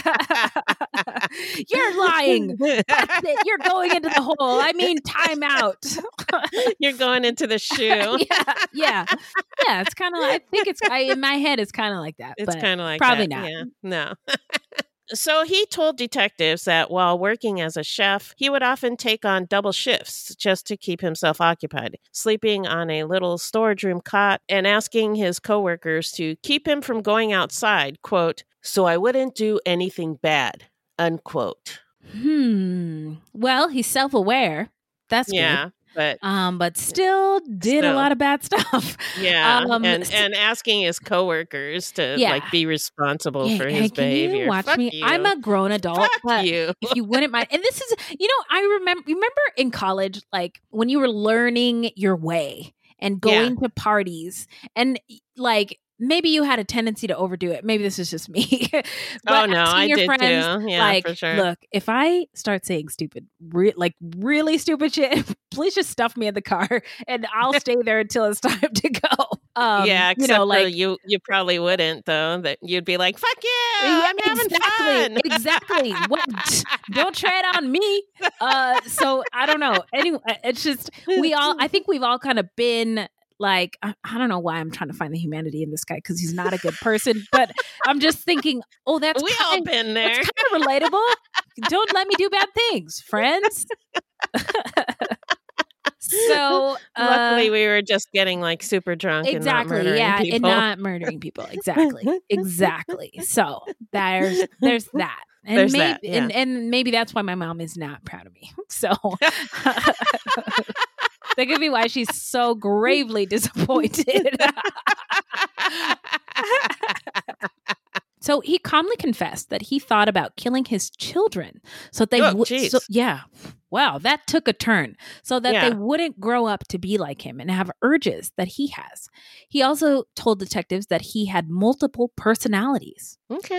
You're lying. That's it. You're going into the hole. I mean, time out. You're going into the shoe. Yeah. It's kind of. I think it's in my head. It's kind of like that. It's kind of like probably that. not. Yeah. No. So he told detectives that while working as a chef, he would often take on double shifts just to keep himself occupied, sleeping on a little storage room cot and asking his coworkers to keep him from going outside, quote, so I wouldn't do anything bad, unquote. Well, he's self-aware. That's good. But still did a lot of bad stuff. Yeah, and asking his coworkers to be responsible for his behavior. Can you watch me? You. I'm a grown adult. Fuck you. If you wouldn't mind, and this is, I remember in college, like when you were learning your way and going to parties, and maybe you had a tendency to overdo it. Maybe this is just me. But I did friends, too. Yeah, for sure. Look, if I start saying stupid, really stupid shit, please just stuff me in the car and I'll stay there until it's time to go. You probably wouldn't though. That you'd be like, "Fuck yeah, I'm having fun." Exactly. Don't tread on me. So I don't know. Anyway, it's just I think we've all kind of been. Like, I don't know why I'm trying to find the humanity in this guy because he's not a good person, but I'm just thinking, we all been there. That's kind of relatable. Don't let me do bad things, friends. So luckily we were just getting super drunk and not murdering people. And not murdering people. Exactly. So there's that. And and maybe that's why my mom is not proud of me. So that could be why she's so gravely disappointed. So he calmly confessed that he thought about killing his children so they would. wow, that took a turn so that they wouldn't grow up to be like him and have urges that he has. He also told detectives that he had multiple personalities.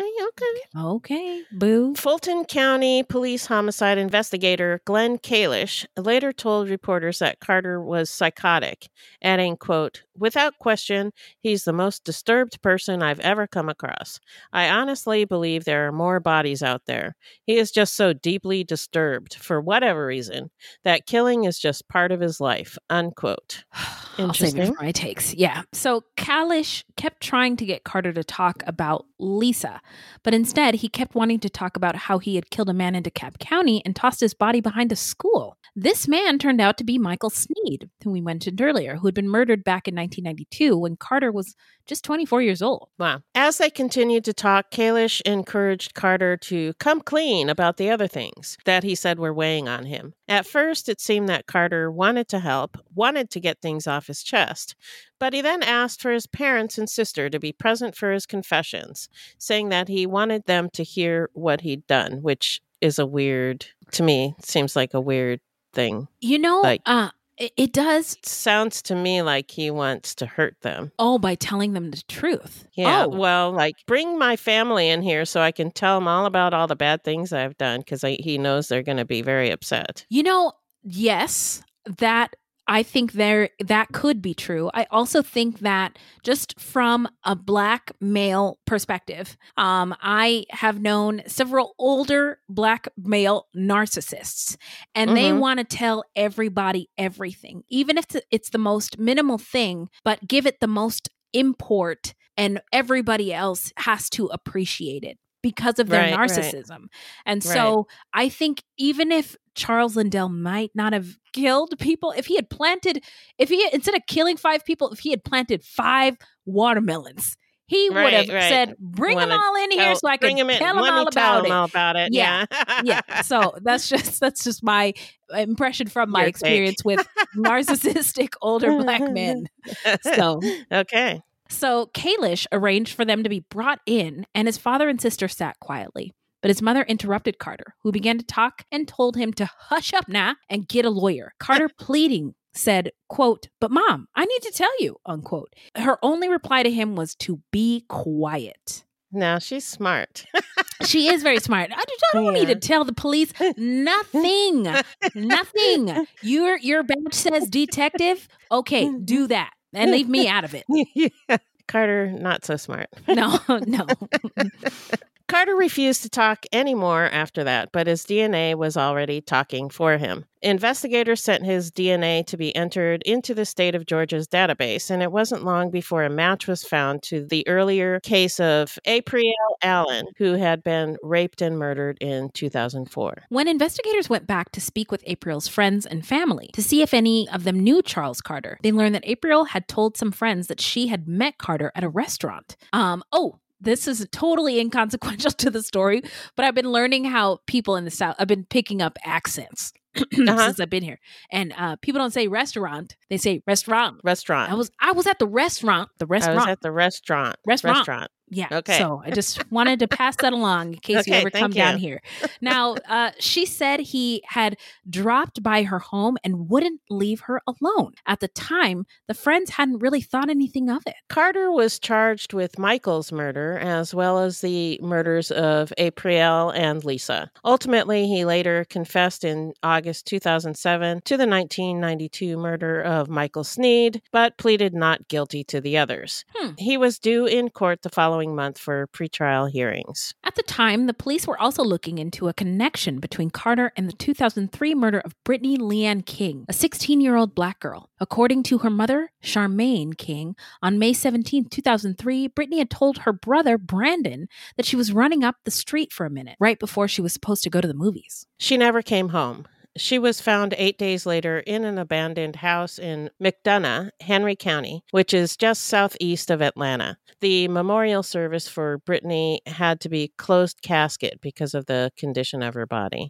Okay, boo. Fulton County Police Homicide Investigator Glenn Kalish later told reporters that Carter was psychotic, adding, quote, "Without question, he's the most disturbed person I've ever come across. I honestly believe there are more bodies out there. He is just so deeply disturbed, for whatever reason, that killing is just part of his life," unquote. I'll save it for my takes. Yeah. So Kalish kept trying to get Carter to talk about Lisa, but instead he kept wanting to talk about how he had killed a man in DeKalb County and tossed his body behind a school. This man turned out to be Michael Sneed, who we mentioned earlier, who had been murdered back in 1992 when Carter was just 24 years old. Wow. As they continued to talk, Kalish encouraged Carter to come clean about the other things that he said were weighing on him. At first, it seemed that Carter wanted to help, wanted to get things off his chest, but he then asked for his parents and sister to be present for his confessions, saying that he wanted them to hear what he'd done, which is to me, seems like a weird thing. You know, it does. Sounds to me like he wants to hurt them. Oh, by telling them the truth. Yeah, Oh. well, like, bring my family in here so I can tell them all about all the bad things I've done, because he knows they're going to be very upset. You know, yes, that I think that could be true. I also think that just from a Black male perspective, I have known several older Black male narcissists, and they want to tell everybody everything, even if it's the most minimal thing, but give it the most import, and everybody else has to appreciate it because of their narcissism. And so I think even if Charles Lindell might not have killed people, if he had instead of killing 5 people, if he had planted 5 watermelons, he would have said, bring them all in here so I can tell them all about it. Yeah. Yeah. So that's just my impression from my experience with narcissistic older Black men. So, okay. So Kalish arranged for them to be brought in, and his father and sister sat quietly. But his mother interrupted Carter, who began to talk and told him to hush up now and get a lawyer. Carter, pleading, said, quote, "But Mom, I need to tell you," unquote. Her only reply to him was to be quiet. Now, she's smart. She is very smart. I don't need to tell the police nothing. Nothing. Your badge says detective. Okay, do that. And leave me out of it. Yeah. Carter, not so smart. No. Carter refused to talk anymore after that, but his DNA was already talking for him. Investigators sent his DNA to be entered into the state of Georgia's database, and it wasn't long before a match was found to the earlier case of April Allen, who had been raped and murdered in 2004. When investigators went back to speak with April's friends and family to see if any of them knew Charles Carter, they learned that April had told some friends that she had met Carter at a restaurant. This is totally inconsequential to the story, but I've been learning how people in the South, I've been picking up accents since I've been here. And people don't say restaurant, they say restaurant. Restaurant. I was at the restaurant. I was at the restaurant. Restaurant. Yeah. Okay. So I just wanted to pass that along in case you ever come down here. Now, she said he had dropped by her home and wouldn't leave her alone. At the time, the friends hadn't really thought anything of it. Carter was charged with Michael's murder as well as the murders of April and Lisa. Ultimately, he later confessed in August 2007 to the 1992 murder of Michael Sneed, but pleaded not guilty to the others. He was due in court the following month for pretrial hearings. At the time, the police were also looking into a connection between Carter and the 2003 murder of Brittany Leanne King, a 16-year-old Black girl. According to her mother, Charmaine King, on May 17, 2003, Brittany had told her brother, Brandon, that she was running up the street for a minute, right before she was supposed to go to the movies. She never came home. She was found 8 days later in an abandoned house in McDonough, Henry County, which is just southeast of Atlanta. The memorial service for Brittany had to be closed casket because of the condition of her body. Oh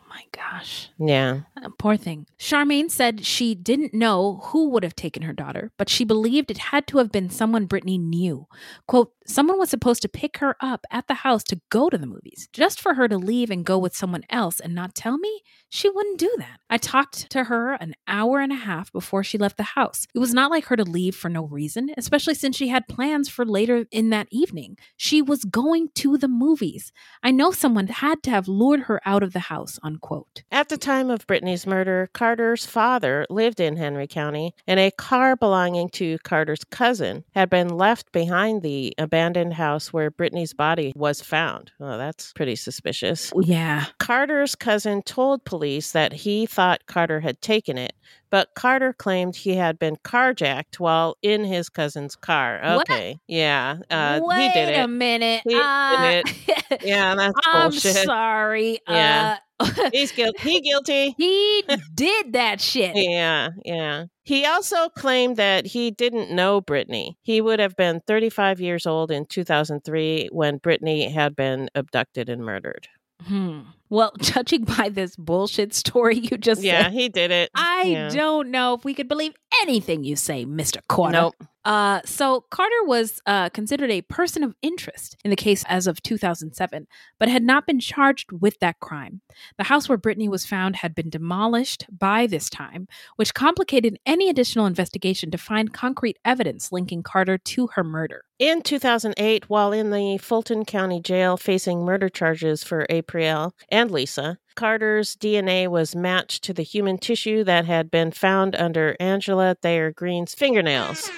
my gosh. Yeah. Poor thing. Charmaine said she didn't know who would have taken her daughter, but she believed it had to have been someone Brittany knew. Quote, someone was supposed to pick her up at the house to go to the movies. Just for her to leave and go with someone else and not tell me, she wouldn't do that. I talked to her an hour and a half before she left the house. It was not like her to leave for no reason, especially since she had plans for later in that evening. She was going to the movies. I know someone had to have lured her out of the house, unquote. At the time of Brittany's murder, Carter's father lived in Henry County, and a car belonging to Carter's cousin had been left behind the abandoned house where Brittany's body was found. Oh, that's pretty suspicious. Yeah. Carter's cousin told police that he thought Carter had taken it, but Carter claimed he had been carjacked while in his cousin's car. Okay. What? Yeah. Wait he did it. a minute. He did it. Yeah, that's I'm bullshit. sorry. Yeah. He's guilty. He guilty. He did that shit. Yeah. He also claimed that he didn't know Brittany. He would have been 35 years old in 2003 when Brittany had been abducted and murdered. Well, judging by this bullshit story you just said, he did it. I don't know if we could believe anything you say, Mr. Carter. Nope. So Carter was considered a person of interest in the case as of 2007, but had not been charged with that crime. The house where Brittany was found had been demolished by this time, which complicated any additional investigation to find concrete evidence linking Carter to her murder. In 2008, while in the Fulton County Jail facing murder charges for April and Lisa, Carter's DNA was matched to the human tissue that had been found under Angela Thayer Green's fingernails.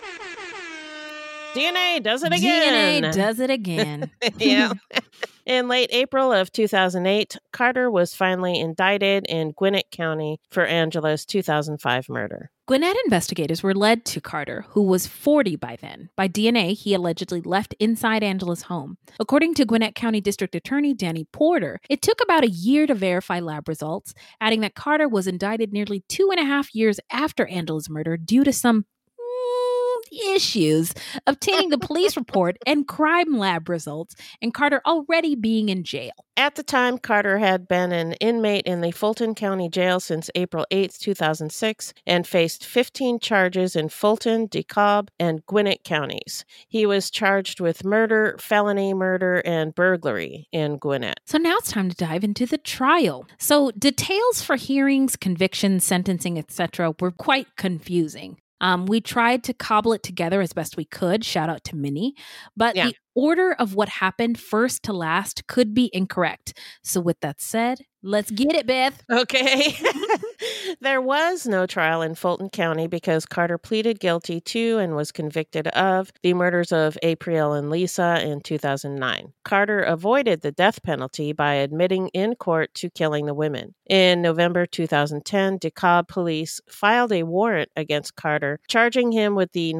DNA does it again. DNA does it again. Yeah. In late April of 2008, Carter was finally indicted in Gwinnett County for Angela's 2005 murder. Gwinnett investigators were led to Carter, who was 40 by then, by DNA he allegedly left inside Angela's home. According to Gwinnett County District Attorney Danny Porter, it took about a year to verify lab results, adding that Carter was indicted nearly 2.5 years after Angela's murder due to some issues obtaining the police report and crime lab results, and Carter already being in jail. At the time, Carter had been an inmate in the Fulton County Jail since April 8, 2006, and faced 15 charges in Fulton, DeKalb, and Gwinnett counties. He was charged with murder, felony murder, and burglary in Gwinnett. So now it's time to dive into the trial. So details for hearings, convictions, sentencing, etc. were quite confusing. We tried to cobble it together as best we could. Shout out to Minnie. But the order of what happened first to last could be incorrect. So with that said, let's get it, Beth. Okay. There was no trial in Fulton County because Carter pleaded guilty to and was convicted of the murders of April and Lisa in 2009. Carter avoided the death penalty by admitting in court to killing the women. In November 2010, DeKalb police filed a warrant against Carter, charging him with the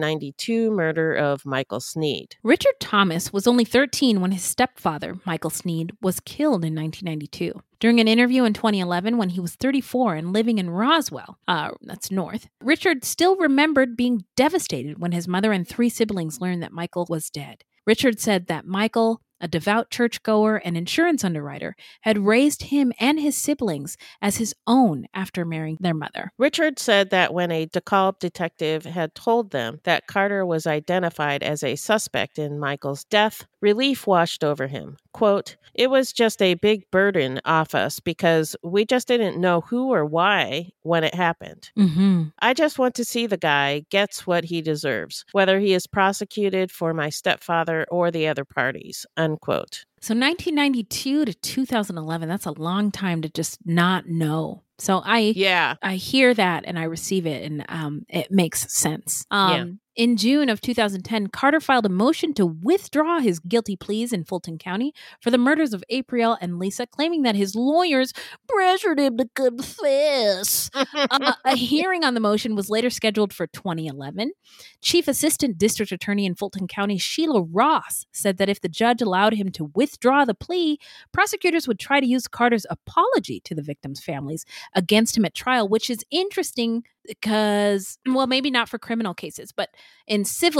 1992 murder of Michael Sneed. Richard Thomas was only 13 when his stepfather, Michael Sneed, was killed in 1992. During an interview in 2011 when he was 34 and living in Roswell, that's north, Richard still remembered being devastated when his mother and 3 siblings learned that Michael was dead. Richard said that Michael, a devout churchgoer and insurance underwriter, had raised him and his siblings as his own after marrying their mother. Richard said that when a DeKalb detective had told them that Carter was identified as a suspect in Michael's death, relief washed over him. Quote, "It was just a big burden off us because we just didn't know who or why when it happened. I just want to see the guy gets what he deserves, whether he is prosecuted for my stepfather or the other parties." Unquote. So 1992 to 2011, that's a long time to just not know. So I hear that and I receive it, and it makes sense. In June of 2010, Carter filed a motion to withdraw his guilty pleas in Fulton County for the murders of April and Lisa, claiming that his lawyers pressured him to confess. A hearing on the motion was later scheduled for 2011. Chief Assistant District Attorney in Fulton County, Sheila Ross, said that if the judge allowed him to withdraw the plea, prosecutors would try to use Carter's apology to the victims' families against him at trial, which is interesting because, well, maybe not for criminal cases, but in civil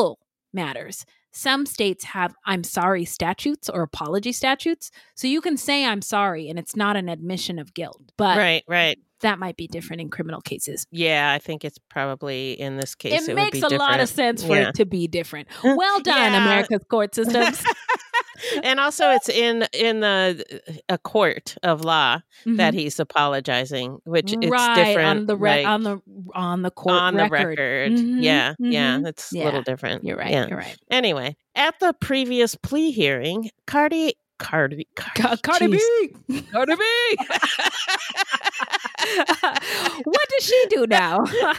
matters. Some states have I'm sorry statutes or apology statutes. So you can say I'm sorry and it's not an admission of guilt. But right. That might be different in criminal cases. Yeah, I think it's probably in this case. It makes a lot of sense for it to be different. Well done, America's court systems. And also it's in a court of law that he's apologizing, which it's different on the court record. Yeah, it's a little different. You're right. Yeah. You're right. Anyway, at the previous plea hearing, Cardi B. What does she do now?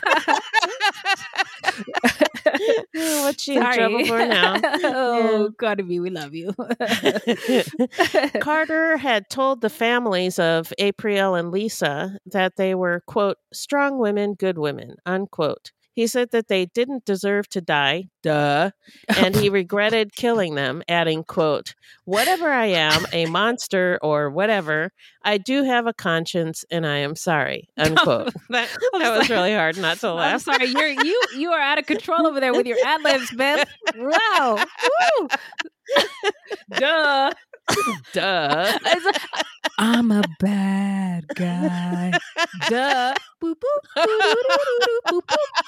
What's she in trouble for now? Oh, Cardi B, we love you. Carter had told the families of April and Lisa that they were, quote, strong women, good women, unquote. He said that they didn't deserve to die, duh, and he regretted killing them, adding, quote, whatever I am, a monster or whatever, I do have a conscience and I am sorry, unquote. That was really hard not to laugh. I'm sorry, you are out of control over there with your ad-libs, Beth. Wow. Woo. Duh. Duh. I'm a bad guy. Duh. Boop, boop, boop,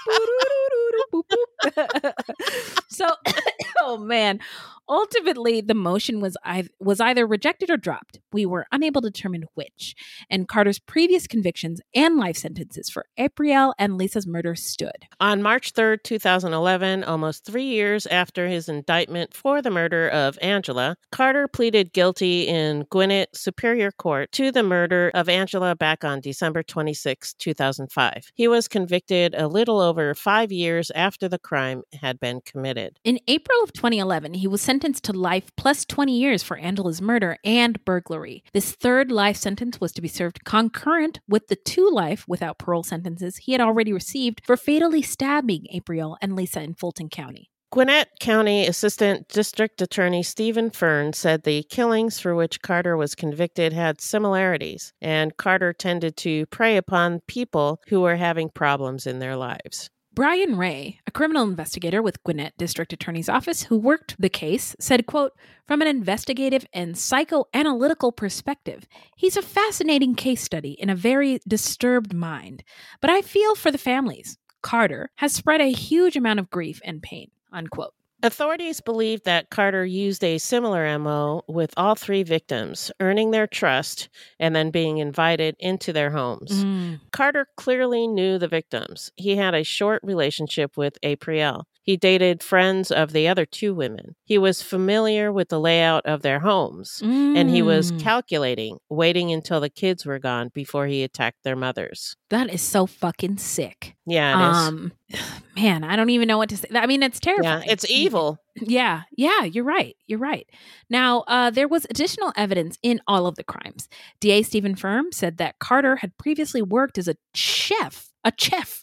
boop, boop. So, oh man. Ultimately, the motion was either rejected or dropped. We were unable to determine which. And Carter's previous convictions and life sentences for April and Lisa's murder stood. On March 3rd, 2011, almost 3 years after his indictment for the murder of Angela, Carter pleaded guilty in Gwinnett Superior Court to the murder of Angela back on December 26, 2005. He was convicted a little over 5 years after the crime had been committed. In April of 2011, he was sentenced to life plus 20 years for Angela's murder and burglary. This third life sentence was to be served concurrent with the 2 life without parole sentences he had already received for fatally stabbing April and Lisa in Fulton County. Gwinnett County Assistant District Attorney Stephen Fern said the killings for which Carter was convicted had similarities, and Carter tended to prey upon people who were having problems in their lives. Brian Ray, a criminal investigator with Gwinnett District Attorney's Office who worked the case, said, quote, from an investigative and psychoanalytical perspective, he's a fascinating case study in a very disturbed mind. But I feel for the families. Carter has spread a huge amount of grief and pain, unquote. Authorities believe that Carter used a similar MO with all 3 victims, earning their trust and then being invited into their homes. Carter clearly knew the victims. He had a short relationship with April. He dated friends of the other 2 women. He was familiar with the layout of their homes, and he was calculating, waiting until the kids were gone before he attacked their mothers. That is so fucking sick. Yeah, it is. Man, I don't even know what to say. I mean, it's terrifying. Yeah, it's evil. Yeah, you're right. Now, there was additional evidence in all of the crimes. DA Stephen Fern said that Carter had previously worked as a chef at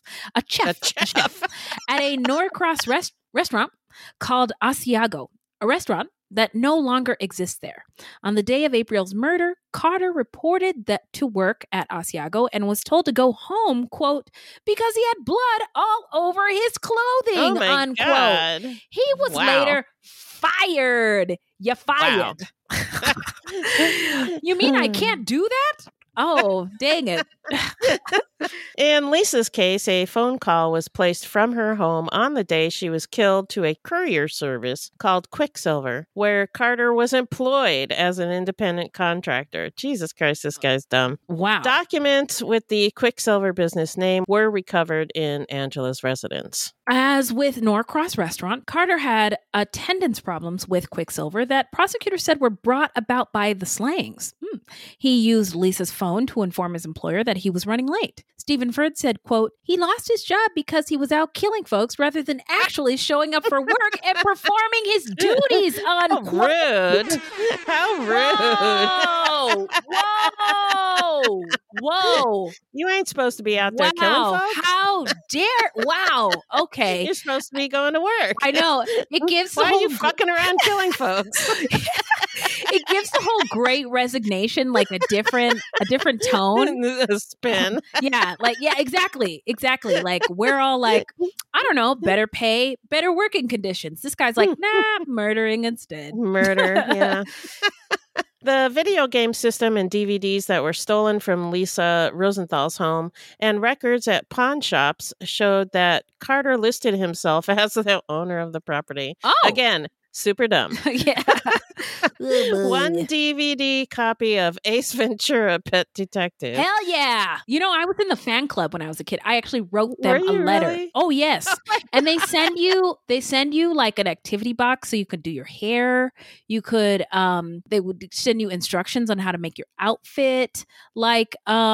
a Norcross restaurant called Asiago, a restaurant that no longer exists there. On the day of April's murder, Carter reported that to work at Asiago and was told to go home, quote, because he had blood all over his clothing, unquote. God. He was later fired. You fired. Wow. You mean I can't do that? Oh, dang it. In Lisa's case, a phone call was placed from her home on the day she was killed to a courier service called Quicksilver, where Carter was employed as an independent contractor. Jesus Christ, this guy's dumb. Wow. Documents with the Quicksilver business name were recovered in Angela's residence. As with Norcross Restaurant, Carter had attendance problems with Quicksilver that prosecutors said were brought about by the Slangs. He used Lisa's phone to inform his employer that he was running late. Stephen Ferd said, quote, he lost his job because he was out killing folks rather than actually showing up for work and performing his duties, unquote. How rude. Whoa. You ain't supposed to be out there killing folks. How dare. Wow. Okay. You're supposed to be going to work. I know. It gives Why are you fucking around killing folks? It gives the whole Great Resignation like a different tone, a spin. Yeah, exactly. Like we're all like, I don't know, better pay, better working conditions. This guy's like, nah, murdering instead. Murder, yeah. The video game system and DVDs that were stolen from Lisa Rosenthal's home and records at pawn shops showed that Carter listed himself as the owner of the property. Oh. Again, super dumb. Yeah. One DVD copy of Ace Ventura: Pet Detective. Hell yeah. You know, I was in the fan club when I was a kid. I actually wrote them Were a you letter. really? Oh, yes. And they send you like an activity box so you could do your hair. You could they would send you instructions on how to make your outfit like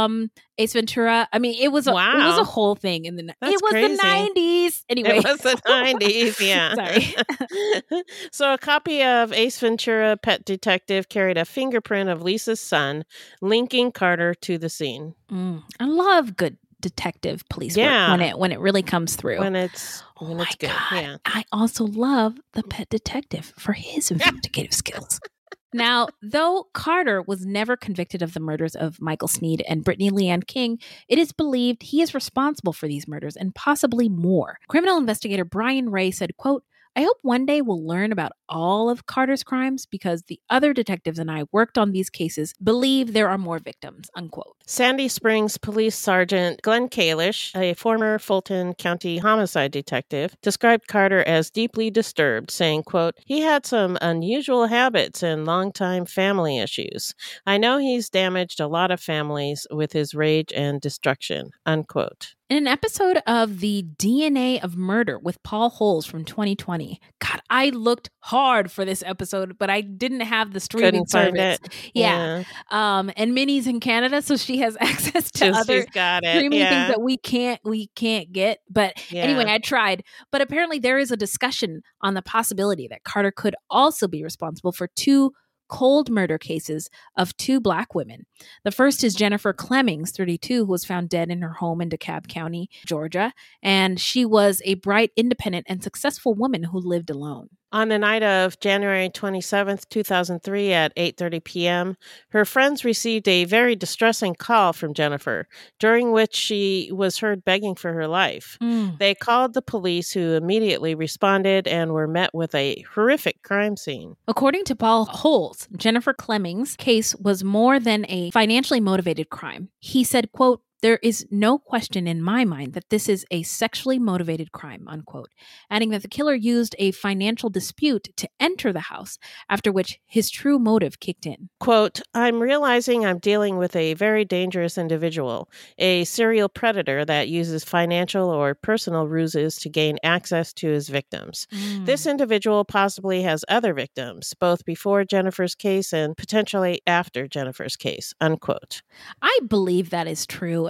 Ace Ventura. I mean, it was a whole thing in the That's it was crazy. the 90s. Anyway. It was the 90s, yeah. Sorry. So a copy of Ace Ventura: Pet Detective carried a fingerprint of Lisa's son, linking Carter to the scene. I love good detective police work when it really comes through. When it's good. God. Yeah. I also love the pet detective for his investigative skills. Now, though Carter was never convicted of the murders of Michael Sneed and Brittany Leanne King, it is believed he is responsible for these murders and possibly more. Criminal investigator Brian Ray said, quote, I hope one day we'll learn about all of Carter's crimes because the other detectives and I worked on these cases believe there are more victims, unquote. Sandy Springs Police Sergeant Glenn Kalish, a former Fulton County homicide detective, described Carter as deeply disturbed, saying, quote, he had some unusual habits and longtime family issues. I know he's damaged a lot of families with his rage and destruction, unquote. In an episode of The DNA of Murder with Paul Holes from 2020, God, I looked hard for this episode, but I didn't have the streaming service. Yeah. And Minnie's in Canada, so she has access to other streaming things that we can't get. But anyway, I tried. But apparently there is a discussion on the possibility that Carter could also be responsible for two cold murder cases of two Black women. The first is Jennifer Clemmings, 32, who was found dead in her home in DeKalb County, Georgia. And she was a bright, independent, and successful woman who lived alone. On the night of January 27th, 2003 at 8:30 p.m., her friends received a very distressing call from Jennifer, during which she was heard begging for her life. They called the police, who immediately responded and were met with a horrific crime scene. According to Paul Holes, Jennifer Clemmings' case was more than a financially motivated crime. He said, quote, there is no question in my mind that this is a sexually motivated crime, unquote, adding that the killer used a financial dispute to enter the house, after which his true motive kicked in. Quote, I'm realizing I'm dealing with a very dangerous individual, a serial predator that uses financial or personal ruses to gain access to his victims. This individual possibly has other victims, both before Jennifer's case and potentially after Jennifer's case, unquote. I believe that is true.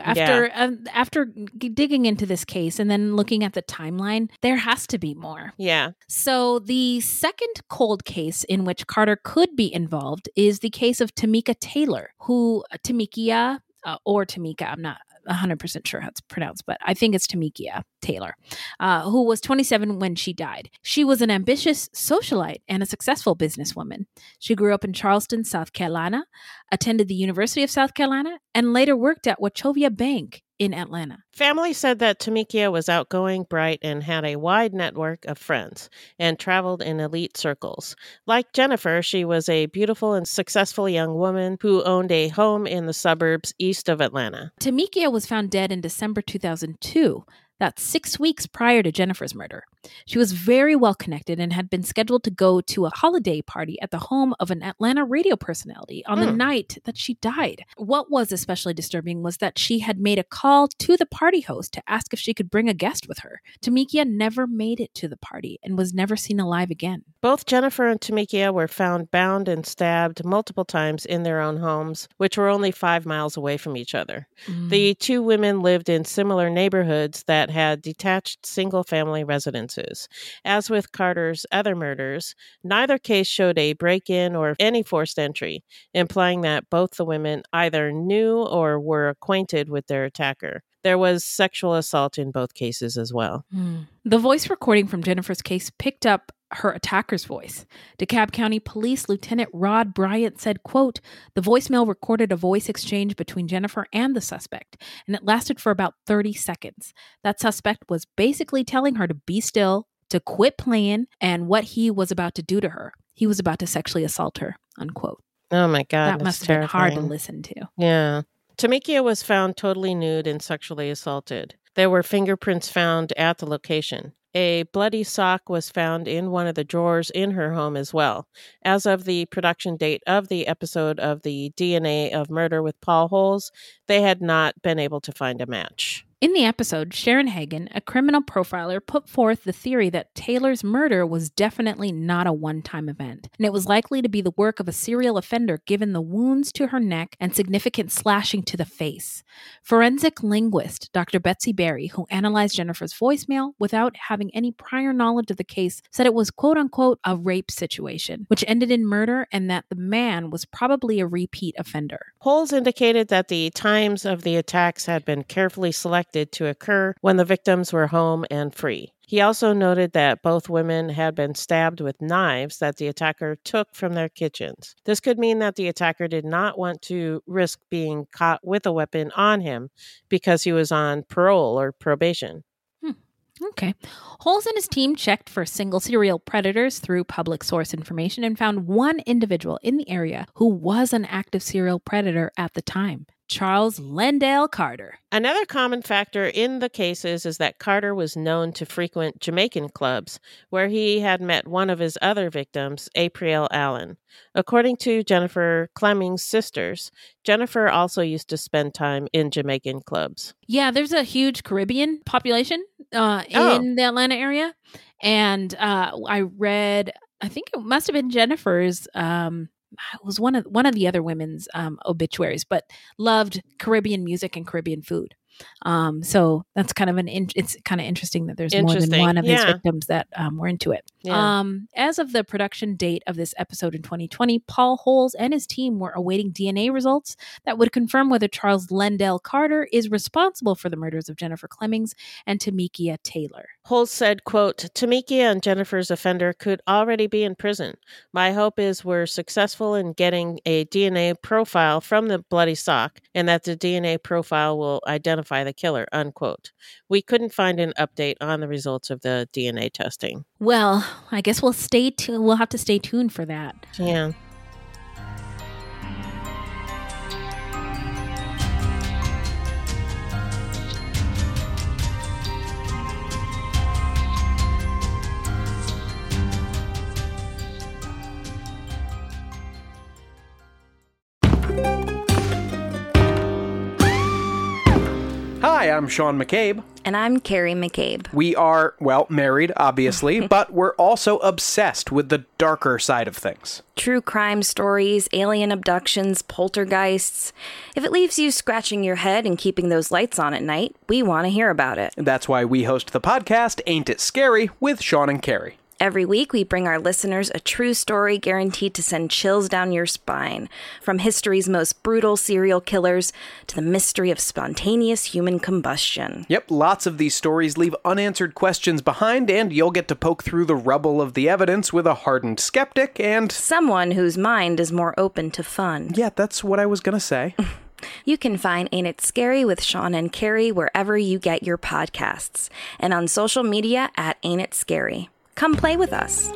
After digging into this case and then looking at the timeline, there has to be more. Yeah. So the second cold case in which Carter could be involved is the case of Tamika Taylor, Tamika, I'm not 100% sure how it's pronounced, but I think it's Tamika Taylor, who was 27 when she died. She was an ambitious socialite and a successful businesswoman. She grew up in Charleston, South Carolina, attended the University of South Carolina, and later worked at Wachovia Bank in Atlanta. Family said that Tamika was outgoing, bright, and had a wide network of friends and traveled in elite circles. Like Jennifer, she was a beautiful and successful young woman who owned a home in the suburbs east of Atlanta. Tamika was found dead in December 2002. That's 6 weeks prior to Jennifer's murder. She was very well connected and had been scheduled to go to a holiday party at the home of an Atlanta radio personality on the night that she died. What was especially disturbing was that she had made a call to the party host to ask if she could bring a guest with her. Tamika never made it to the party and was never seen alive again. Both Jennifer and Tamika were found bound and stabbed multiple times in their own homes, which were only 5 miles away from each other. The two women lived in similar neighborhoods that had detached single-family residences. As with Carter's other murders, neither case showed a break-in or any forced entry, implying that both the women either knew or were acquainted with their attacker. There was sexual assault in both cases as well. The voice recording from Jennifer's case picked up her attacker's voice. DeKalb County Police Lieutenant Rod Bryant said, quote, "The voicemail recorded a voice exchange between Jennifer and the suspect, and it lasted for about 30 seconds. That suspect was basically telling her to be still, to quit playing, and what he was about to do to her. He was about to sexually assault her," unquote. Oh my God. That must have been hard to listen to. Yeah. Tamikia was found totally nude and sexually assaulted. There were fingerprints found at the location. A bloody sock was found in one of the drawers in her home as well. As of the production date of the episode of the DNA of Murder with Paul Holes, they had not been able to find a match. In the episode, Sharon Hagen, a criminal profiler, put forth the theory that Taylor's murder was definitely not a one-time event, and it was likely to be the work of a serial offender given the wounds to her neck and significant slashing to the face. Forensic linguist Dr. Betsy Berry, who analyzed Jennifer's voicemail without having any prior knowledge of the case, said it was quote-unquote a rape situation, which ended in murder, and that the man was probably a repeat offender. Holes indicated that the times of the attacks had been carefully selected to occur when the victims were home and free. He also noted that both women had been stabbed with knives that the attacker took from their kitchens. This could mean that the attacker did not want to risk being caught with a weapon on him because he was on parole or probation. Okay. Holes and his team checked for single serial predators through public source information and found one individual in the area who was an active serial predator at the time. Charles Lendale Carter. Another common factor in the cases is that Carter was known to frequent Jamaican clubs, where he had met one of his other victims, April Allen. According to Jennifer Clemmings' sisters, Jennifer also used to spend time in Jamaican clubs. Yeah, there's a huge Caribbean population in the Atlanta area. And I read, I think it must have been Jennifer's it was one of the other women's obituaries, but loved Caribbean music and Caribbean food. So that's kind of it's kind of interesting that there's more than one of his victims that were into it. Yeah. As of the production date of this episode in 2020, Paul Holes and his team were awaiting DNA results that would confirm whether Charles Lendale Carter is responsible for the murders of Jennifer Clemmings and Tamikia Taylor. Holes said, quote, "Tamikia and Jennifer's offender could already be in prison. My hope is we're successful in getting a DNA profile from the bloody sock and that the DNA profile will identify the killer," unquote. We couldn't find an update on the results of the DNA testing. Well, I guess we'll have to stay tuned for that. Yeah. Hi, I'm Sean McCabe. And I'm Carrie McCabe. We are, well, married, obviously, but we're also obsessed with the darker side of things. True crime stories, alien abductions, poltergeists. If it leaves you scratching your head and keeping those lights on at night, we want to hear about it. That's why we host the podcast, Ain't It Scary, with Sean and Carrie. Every week, we bring our listeners a true story guaranteed to send chills down your spine. From history's most brutal serial killers to the mystery of spontaneous human combustion. Yep, lots of these stories leave unanswered questions behind, and you'll get to poke through the rubble of the evidence with a hardened skeptic and someone whose mind is more open to fun. Yeah, that's what I was gonna say. You can find Ain't It Scary with Sean and Carrie wherever you get your podcasts, and on social media at Ain't It Scary. Come play with us.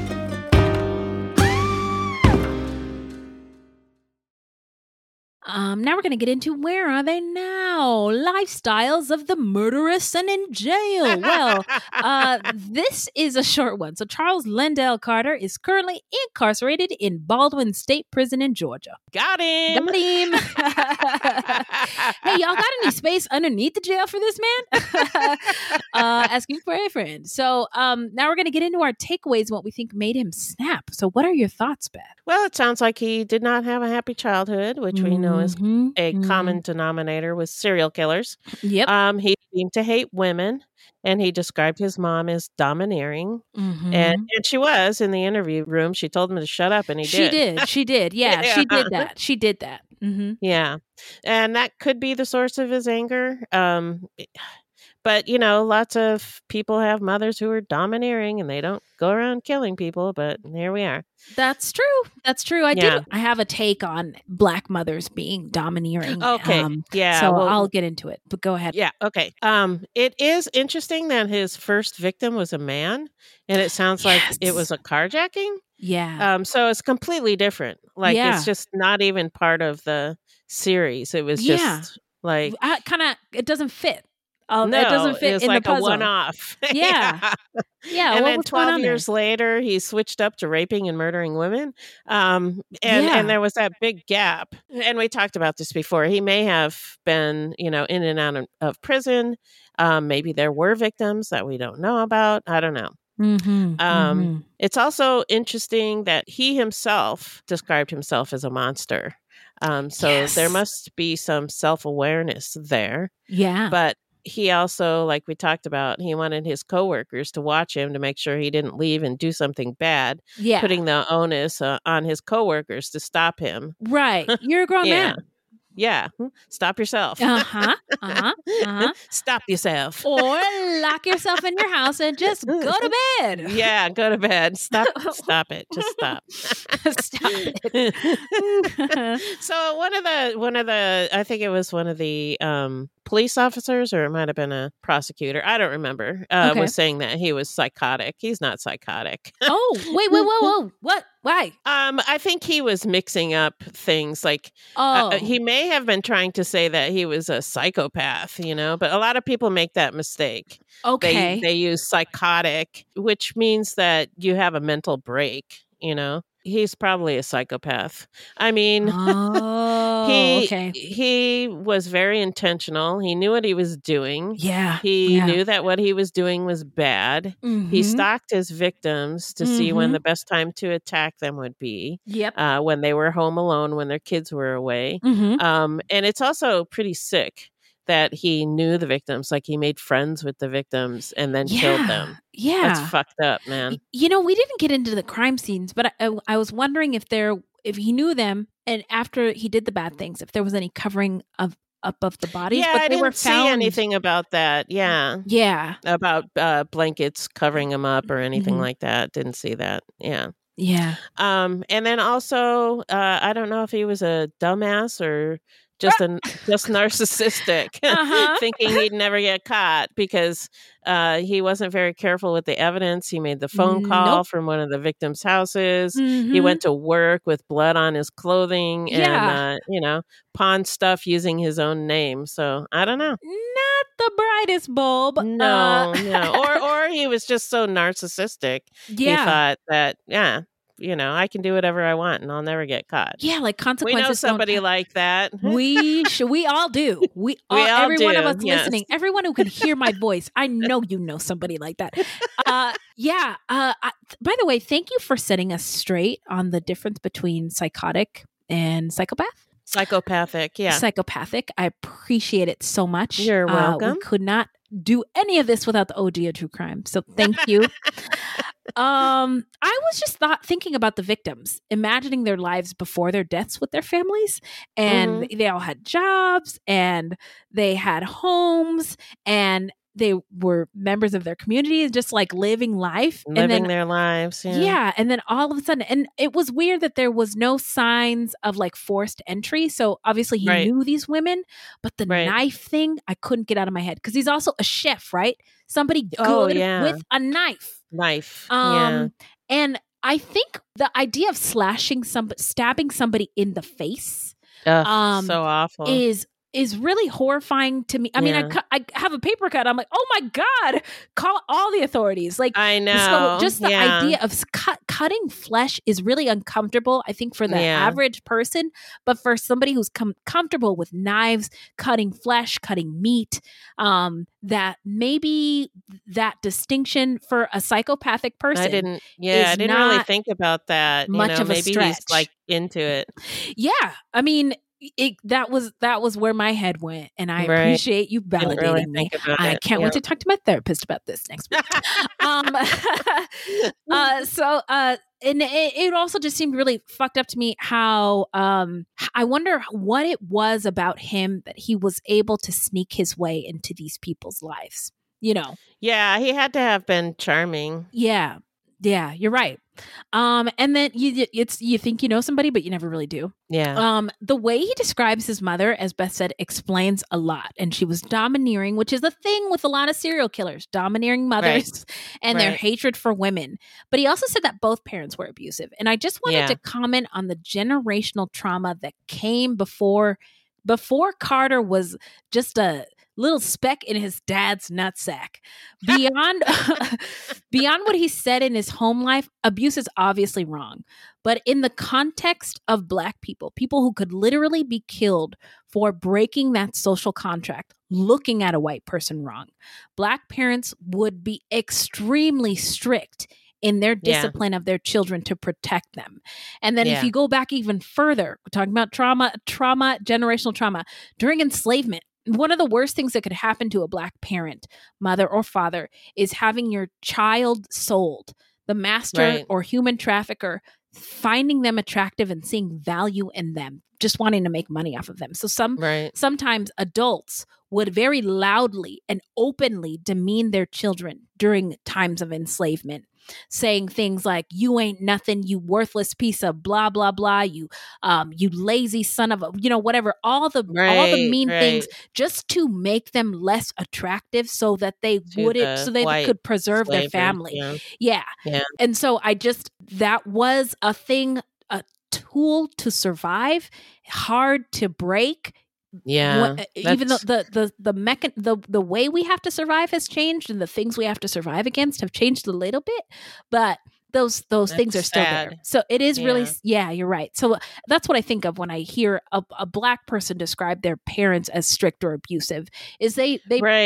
Now we're going to get into Where Are They Now? Lifestyles of the murderous and in jail. Well, this is a short one. So Charles Lendale Carter is currently incarcerated in Baldwin State Prison in Georgia. Got him. Got him. Hey, y'all got any space underneath the jail for this man? Asking for a friend. So now we're going to get into our takeaways and what we think made him snap. So what are your thoughts, Beth? Well, it sounds like he did not have a happy childhood, which we know is a common denominator with serial killers. Yep. He seemed to hate women, and he described his mom as domineering. And she was in the interview room. She told him to shut up, and he did. She did. Yeah, she did that. She did that. Mm-hmm. Yeah. And that could be the source of his anger. But, lots of people have mothers who are domineering and they don't go around killing people, but here we are. That's true. I have a take on Black mothers being domineering. Okay. So I'll get into it, but go ahead. Yeah. Okay. It is interesting that his first victim was a man, and it sounds like it was a carjacking. Yeah. So it's completely different. Like, it's just not even part of the series. It was just like it doesn't fit. No, it doesn't fit it's in like the puzzle. a one-off. Yeah. And then 12 years later, he switched up to raping and murdering women. And there was that big gap. And we talked about this before. He may have been, in and out of prison. Maybe there were victims that we don't know about. I don't know. It's also interesting that he himself described himself as a monster. There must be some self-awareness there. Yeah. But he also, like we talked about, he wanted his coworkers to watch him to make sure he didn't leave and do something bad. Yeah. Putting the onus on his coworkers to stop him. Right. You're a grown man. Yeah. Stop yourself. Stop yourself. Or lock yourself in your house and just go to bed. Yeah, go to bed. Stop it. Just stop. Stop it. So one of the I think it was one of the police officers, or it might have been a prosecutor, I don't remember, was saying that he was psychotic. He's not psychotic. Oh, wait, whoa. What? Why? I think he was mixing up things. Like, he may have been trying to say that he was a psychopath, but a lot of people make that mistake. Okay. They use psychotic, which means that you have a mental break, He's probably a psychopath. I mean, he was very intentional. He knew what he was doing. Yeah. He knew that what he was doing was bad. Mm-hmm. He stalked his victims to see when the best time to attack them would be. Yep. When they were home alone, when their kids were away. Mm-hmm. And it's also pretty sick that he knew the victims, like he made friends with the victims and then killed them. Yeah. That's fucked up, man. We didn't get into the crime scenes, but I was wondering if he knew them, and after he did the bad things, if there was any covering up of the bodies. Yeah, but I they were didn't see anything about that. Yeah. Yeah. About blankets covering them up or anything like that. Didn't see that. Yeah. Yeah. And then also, I don't know if he was a dumbass or just narcissistic, thinking he'd never get caught because he wasn't very careful with the evidence. He made the phone call from one of the victims' houses. He went to work with blood on his clothing and, pawned stuff using his own name. So I don't know. Not the brightest bulb. No. Or he was just so narcissistic. Yeah. He thought that, I can do whatever I want and I'll never get caught. Yeah, like consequences. We know somebody like that. We all do. Every one of us listening, everyone who can hear my voice, I know you know somebody like that. By the way, thank you for setting us straight on the difference between psychotic and psychopath. Psychopathic, yeah. Psychopathic. I appreciate it so much. You're welcome. We could not do any of this without the OG of true crime. So thank you. I was just thinking about the victims, imagining their lives before their deaths with their families, and they all had jobs and they had homes and they were members of their community, just like living life. Their lives. Yeah. And then all of a sudden, and it was weird that there was no signs of like forced entry. So obviously he knew these women, but the knife thing, I couldn't get out of my head because he's also a chef, right? Somebody good with a knife. And I think the idea of stabbing somebody in the face, so awful, is really horrifying to me. I mean, I have a paper cut. I'm like, oh my God, call all the authorities. Like, I know. So just the idea of cutting flesh is really uncomfortable, I think, for the average person. But for somebody who's comfortable with knives, cutting flesh, cutting meat, that maybe that distinction for a psychopathic person. I didn't really think about that. Much of a maybe stretch. He's like into it. Yeah. I mean, that was where my head went, and I Right. appreciate you Didn't validating really me. think about I it. can't Yeah. wait to talk to my therapist about this next week. And it also just seemed really fucked up to me how I wonder what it was about him that he was able to sneak his way into these people's lives. You know? Yeah, he had to have been charming. Yeah, you're right. And then you think you know somebody, but you never really do. Yeah. The way he describes his mother, as Beth said, explains a lot. And she was domineering, which is the thing with a lot of serial killers, domineering mothers and their Right. hatred for women. But he also said that both parents were abusive. And I just wanted Yeah. to comment on the generational trauma that came before Carter was just a little speck in his dad's nutsack. Beyond what he said in his home life, abuse is obviously wrong. But in the context of Black people who could literally be killed for breaking that social contract, looking at a white person wrong, Black parents would be extremely strict in their discipline of their children to protect them. And then if you go back even further, we're talking about trauma, generational trauma, during enslavement, one of the worst things that could happen to a Black parent, mother or father, is having your child sold. The master or human trafficker finding them attractive and seeing value in them, just wanting to make money off of them. So sometimes adults would very loudly and openly demean their children during times of enslavement, saying things like, "You ain't nothing, you worthless piece of blah blah blah, you lazy son of a," whatever, all the mean things, just to make them less attractive, so that they could preserve their family. Yeah. And so that was a thing, a tool to survive, hard to break. Yeah. Even though the way we have to survive has changed, and the things we have to survive against have changed a little bit, but those things are still there. So it is really, you're right. So that's what I think of when I hear a Black person describe their parents as strict or abusive. Is they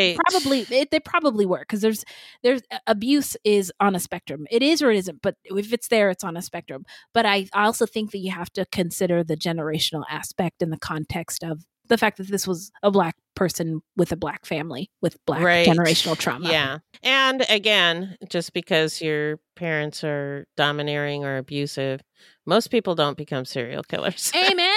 probably were, because there's abuse is on a spectrum. It is or it isn't, but if it's there, it's on a spectrum. But I also think that you have to consider the generational aspect in the context of the fact that this was a Black person with a Black family with Black generational trauma. Yeah. And again, just because your parents are domineering or abusive, most people don't become serial killers. Amen.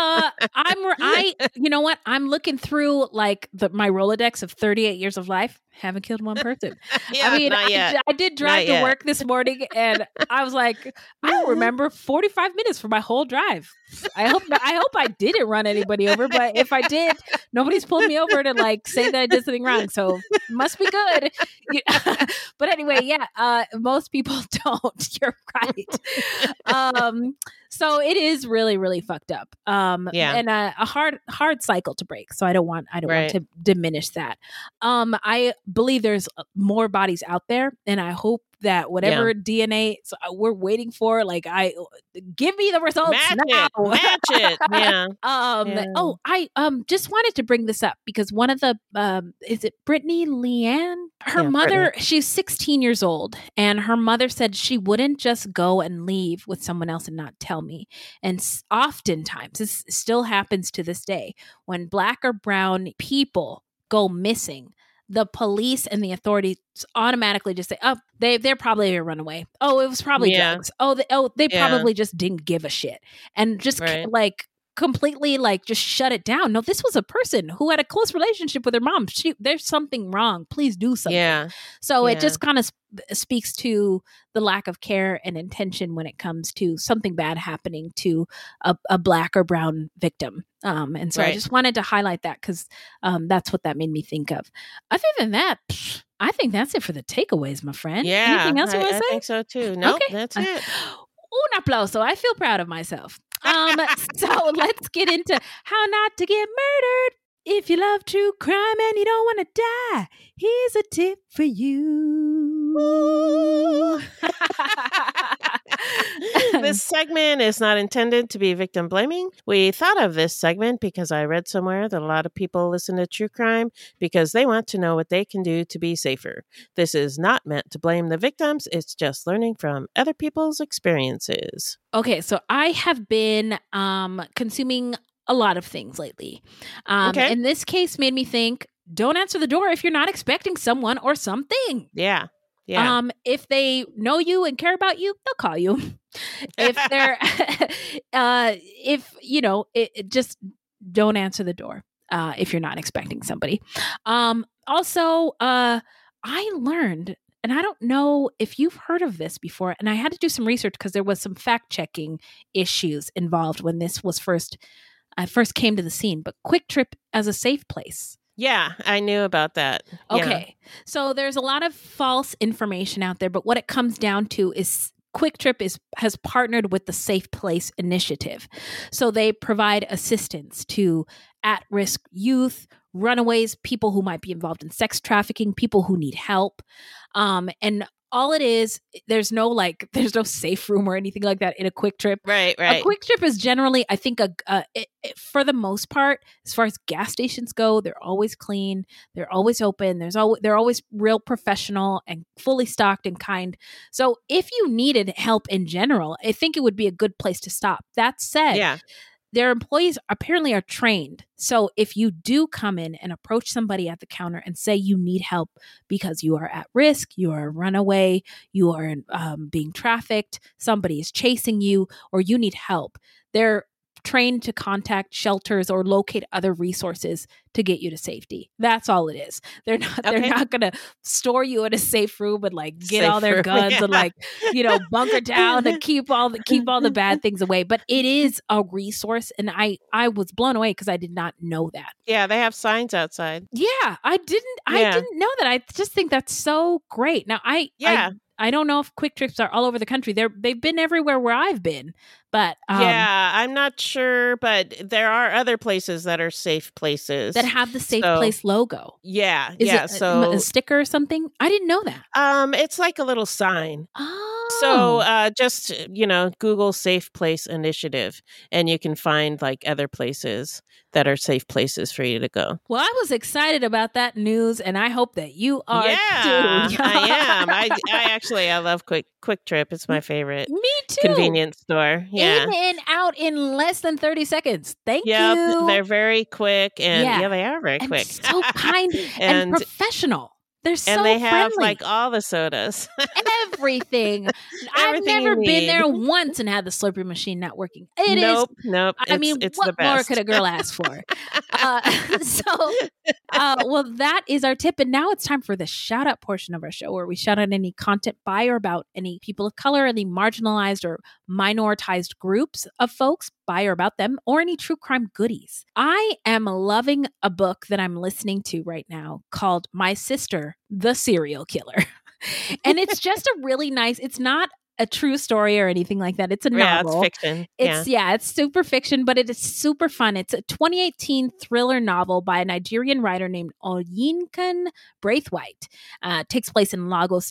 You know what? I'm looking through like my Rolodex of 38 years of life. Haven't killed one person. I did drive to work this morning, and I was like, I don't remember 45 minutes for my whole drive. I hope I didn't run anybody over, but if I did, nobody's pulled me over to like say that I did something wrong. So must be good. But anyway, most people don't. You're right. So it is really, really fucked up. And a hard cycle to break. So I don't want to diminish that. I believe there's more bodies out there, and I hope that whatever DNA we're waiting for, give me the results now. Match it. Yeah. Oh, I just wanted to bring this up because one of the is it Brittany Leanne? Her mother, Brittany. She's 16 years old, and her mother said she wouldn't just go and leave with someone else and not tell me. And oftentimes, this still happens to this day, when Black or brown people go missing, the police and the authorities automatically just say, "Oh, they're probably a runaway. Oh, it was probably drugs. They probably just didn't give a shit," and just completely just shut it down. No, this was a person who had a close relationship with her mom. There's something wrong. Please do something. Yeah. So it just kind of speaks to the lack of care and intention when it comes to something bad happening to a Black or brown victim. And so I just wanted to highlight that because that's what that made me think of. Other than that, I think that's it for the takeaways, my friend. Yeah. Anything else you want to say? I think so too. Nope, that's it. Un applauso. I feel proud of myself. So let's get into how not to get murdered. If you love true crime and you don't want to die, here's a tip for you. This segment is not intended to be victim blaming. We thought of this segment because I read somewhere that a lot of people listen to true crime because they want to know what they can do to be safer. This is not meant to blame the victims. It's just learning from other people's experiences. Okay, so I have been consuming a lot of things lately. Okay. In this case, made me think, don't answer the door if you're not expecting someone or something. Yeah. Yeah. If they know you and care about you, they'll call you. If they're, just don't answer the door if you're not expecting somebody. Also, I learned, and I don't know if you've heard of this before, and I had to do some research because there was some fact-checking issues involved when this was first came to the scene, but Quick Trip as a safe place. Yeah, I knew about that. Okay. So there's a lot of false information out there, but what it comes down to is Quick Trip has partnered with the Safe Place Initiative. So they provide assistance to at-risk youth, runaways, people who might be involved in sex trafficking, people who need help. And all it is, there's no safe room or anything like that in a Quick Trip. Right. A Quick Trip is generally, I think, for the most part, as far as gas stations go, they're always clean, they're always open, they're always real professional and fully stocked and kind. So if you needed help in general, I think it would be a good place to stop. That said, their employees apparently are trained. So if you do come in and approach somebody at the counter and say you need help because you are at risk, you are a runaway, you are being trafficked, somebody is chasing you, or you need help, they're trained to contact shelters or locate other resources to get you to safety. That's all it is. They're not going to store you in a safe room and get all their guns and bunker down and keep all the bad things away. But it is a resource, and I was blown away because I did not know that. Yeah, they have signs outside. Yeah, I didn't know that. I just think that's so great. Now I don't know if Quick Trips are all over the country. They've been everywhere where I've been, but I'm not sure. But there are other places that are safe places that have the Safe Place logo. Yeah, Is it a sticker or something? I didn't know that. It's like a little sign. Oh. So just Google Safe Place Initiative, and you can find other places that are safe places for you to go. Well, I was excited about that news, and I hope that you are too. I am. I love Quick Trip. It's my favorite. Me too. Convenience store. Yeah. In and out in less than 30 seconds. Thank you. They're very quick, and they are very quick. So kind and professional. They're so and they have friendly. all the sodas. Everything. I've never been there once and had the Slurpee machine not working. Nope. It's the best. What more could a girl ask for? Well, that is our tip. And now it's time for the shout out portion of our show where we shout out any content by or about any people of color, any marginalized or minoritized groups of folks by or about them, or any true crime goodies. I am loving a book that I'm listening to right now called My Sister, the Serial Killer. And it's just a really nice, it's not a true story or anything like that. It's a novel. It's fiction. It's super fiction, but it is super fun. It's a 2018 thriller novel by a Nigerian writer named Oyinkan Braithwaite. Takes place in Lagos,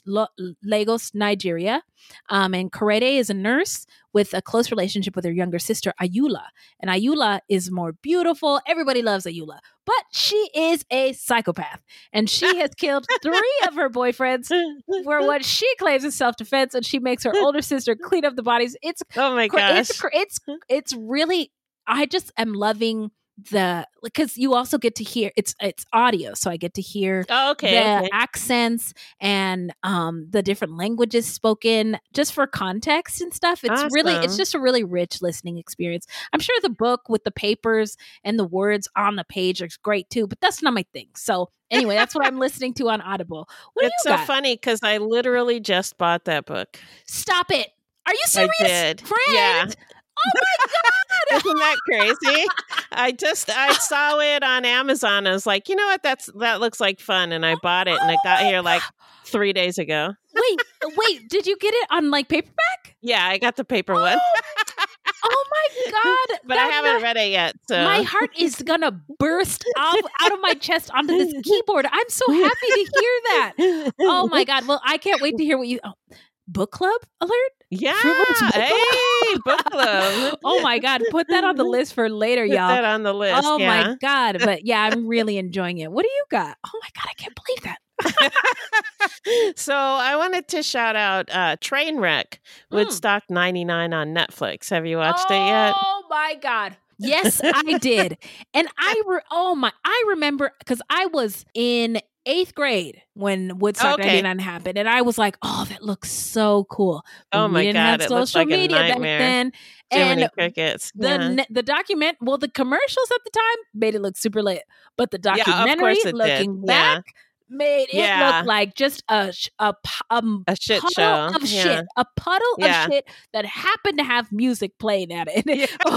Nigeria. And Korede is a nurse with a close relationship with her younger sister, Ayula. And Ayula is more beautiful. Everybody loves Ayula. But she is a psychopath. And she has killed 3 of her boyfriends for what she claims is self-defense. And she makes her older sister clean up the bodies. It's oh my gosh. It's really, I just am loving because you also get to hear it's audio, so I get to hear the accents and the different languages spoken just for context and stuff. It's awesome. it's just a really rich listening experience. I'm sure the book with the papers and the words on the page is great too, but that's not my thing. So anyway, that's what I'm listening to on Audible. It's so funny because I literally just bought that book. Stop it! Are you serious? I did. Friend? Yeah. Oh my God! Isn't that crazy? I saw it on Amazon. I was like, you know what? That looks like fun. And I bought it and it got here 3 days ago. Wait, did you get it on paperback? Yeah, I got the paper one. Oh my God. But I haven't read it yet. So my heart is going to burst out of my chest onto this keyboard. I'm so happy to hear that. Oh my God. Well, I can't wait to hear what you... Book club alert? Yeah. Hey, book club. Oh my God. Put that on the list for later, y'all. Put that on the list. Oh my God. But yeah, I'm really enjoying it. What do you got? Oh my God. I can't believe that. So I wanted to shout out Trainwreck, Woodstock 99 on Netflix. Have you watched it yet? Oh my God. Yes, I did. And I remember because I was in 8th grade when Woodstock 99 happened. And I was like, oh, that looks so cool. But oh my we didn't God. have It social looks like media a nightmare. back then. Too and many crickets. the commercials at the time made it look super lit. But the Yeah, of documentary, course it looking did. back, made it Yeah. look like just a shit puddle show. of Yeah. shit. A puddle Yeah. of shit that happened to have music playing at it.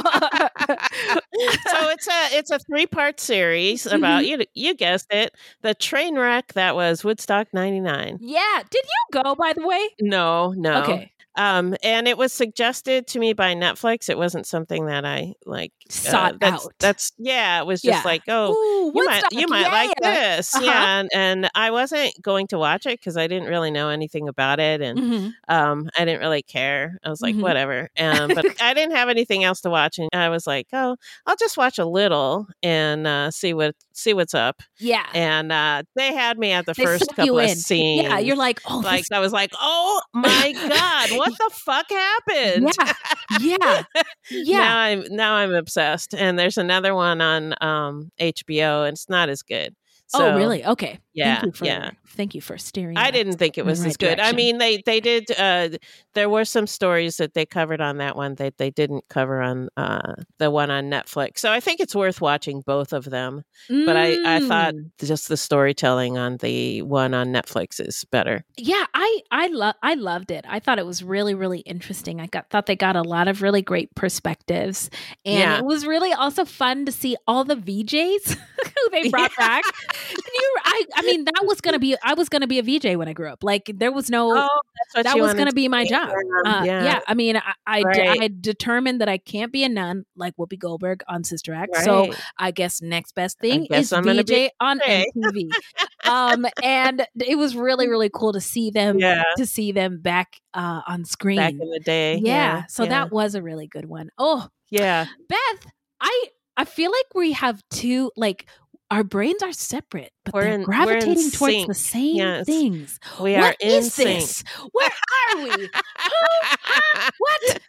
So it's a 3-part series about you guessed it, the train wreck that was Woodstock 99. Yeah. Did you go, by the way? No. Okay. And it was suggested to me by Netflix. It wasn't something that I like sought out. It was just like, Ooh, you might like this. Uh-huh. Yeah. And I wasn't going to watch it because I didn't really know anything about it. And I didn't really care. I was like, whatever. But I didn't have anything else to watch. And I was like, oh, I'll just watch a little and see what's up. Yeah. And they had me at the They first suck couple you of in. scenes. Yeah, you're like, oh, like I was like, oh my God, what the fuck happened? Yeah. Now I'm obsessed. And there's another one on HBO, and it's not as good. So, oh, really? Okay. Yeah. Thank you for steering. I didn't think it was as good. I mean, they did. There were some stories that they covered on that one that they didn't cover on the one on Netflix. So I think it's worth watching both of them. But I thought just the storytelling on the one on Netflix is better. Yeah, I loved it. I thought it was really, really interesting. Thought they got a lot of really great perspectives, and it was really also fun to see all the VJs who they brought back. I mean, that was gonna be. I was gonna be a VJ when I grew up. Like there was no. That was gonna be my job. Yeah. I mean, I determined that I can't be a nun like Whoopi Goldberg on Sister Act. Right. So I guess next best thing is VJ on MTV. And it was really, really cool to see them. To see them back on screen back in the day. Yeah. So that was a really good one. Oh yeah, Beth. I feel like we have two our brains are separate, but they're gravitating towards the same things. We are in sync. This? Where are we? What?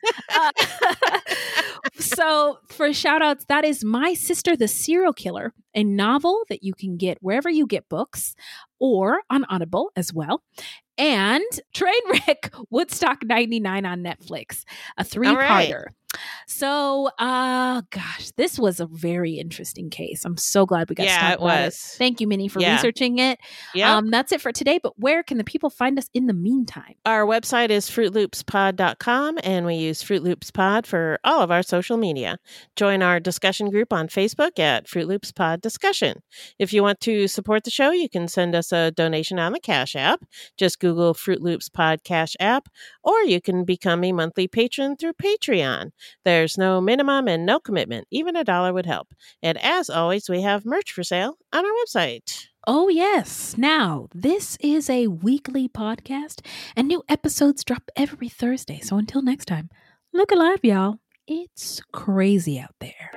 So for shout outs, that is My Sister the Serial Killer, a novel that you can get wherever you get books or on Audible as well. And Trainwreck Woodstock 99 on Netflix, a 3-parter. So, gosh, this was a very interesting case. I'm so glad we got to talk about it. Thank you, Minnie, for researching it. Yeah. That's it for today, but where can the people find us in the meantime? Our website is fruitloopspod.com, and we use Fruit Loops Pod for all of our social media. Join our discussion group on Facebook at Fruit Loops Pod Discussion. If you want to support the show, you can send us a donation on the Cash App. Just Google Fruit Loops Pod Cash App, or you can become a monthly patron through Patreon. There's no minimum and no commitment. Even $1 would help. And as always, we have merch for sale on our website. Oh, yes. Now, this is a weekly podcast, and new episodes drop every Thursday. So until next time, look alive, y'all. It's crazy out there.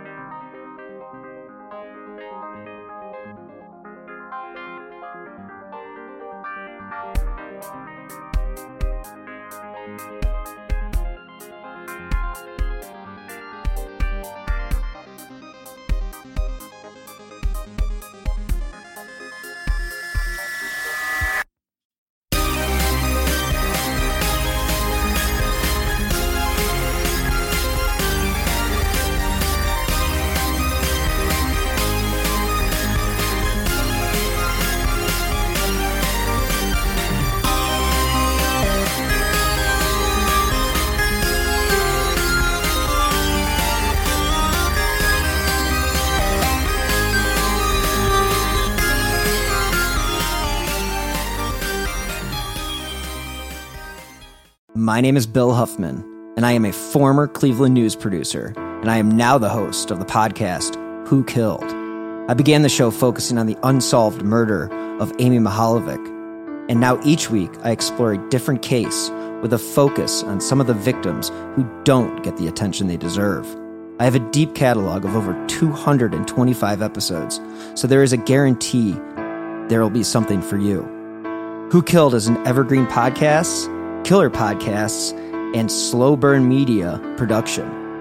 My name is Bill Huffman, and I am a former Cleveland news producer, and I am now the host of the podcast, Who Killed? I began the show focusing on the unsolved murder of Amy Mihaljevic, and now each week I explore a different case with a focus on some of the victims who don't get the attention they deserve. I have a deep catalog of over 225 episodes, so there is a guarantee there will be something for you. Who Killed is an evergreen podcast, Killer Podcasts, and Slow Burn Media production.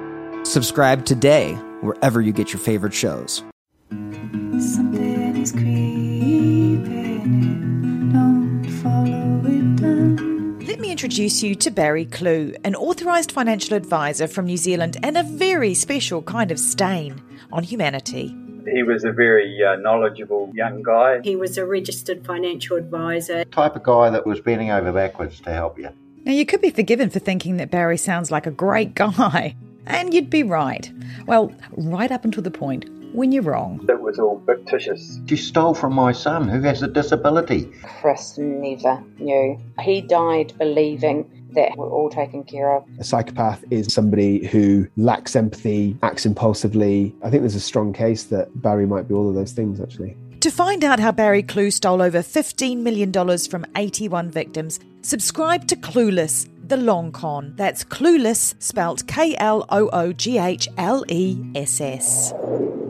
Subscribe today wherever you get your favorite shows. Something is creeping in, don't follow it down. Let me introduce you to Barry Clew, an authorised financial advisor from New Zealand and a very special kind of stain on humanity. He was a very knowledgeable young guy. He was a registered financial advisor. Type of guy that was bending over backwards to help you. Now, you could be forgiven for thinking that Barry sounds like a great guy, and you'd be right. Well, right up until the point when you're wrong. It was all fictitious. She stole from my son, who has a disability. Chris never knew. He died believing that we're all taken care of. A psychopath is somebody who lacks empathy, acts impulsively. I think there's a strong case that Barry might be all of those things, actually. To find out how Barry Clew stole over $15 million from 81 victims, subscribe to Clueless, The Long Con. That's Clueless, spelt Klooghless.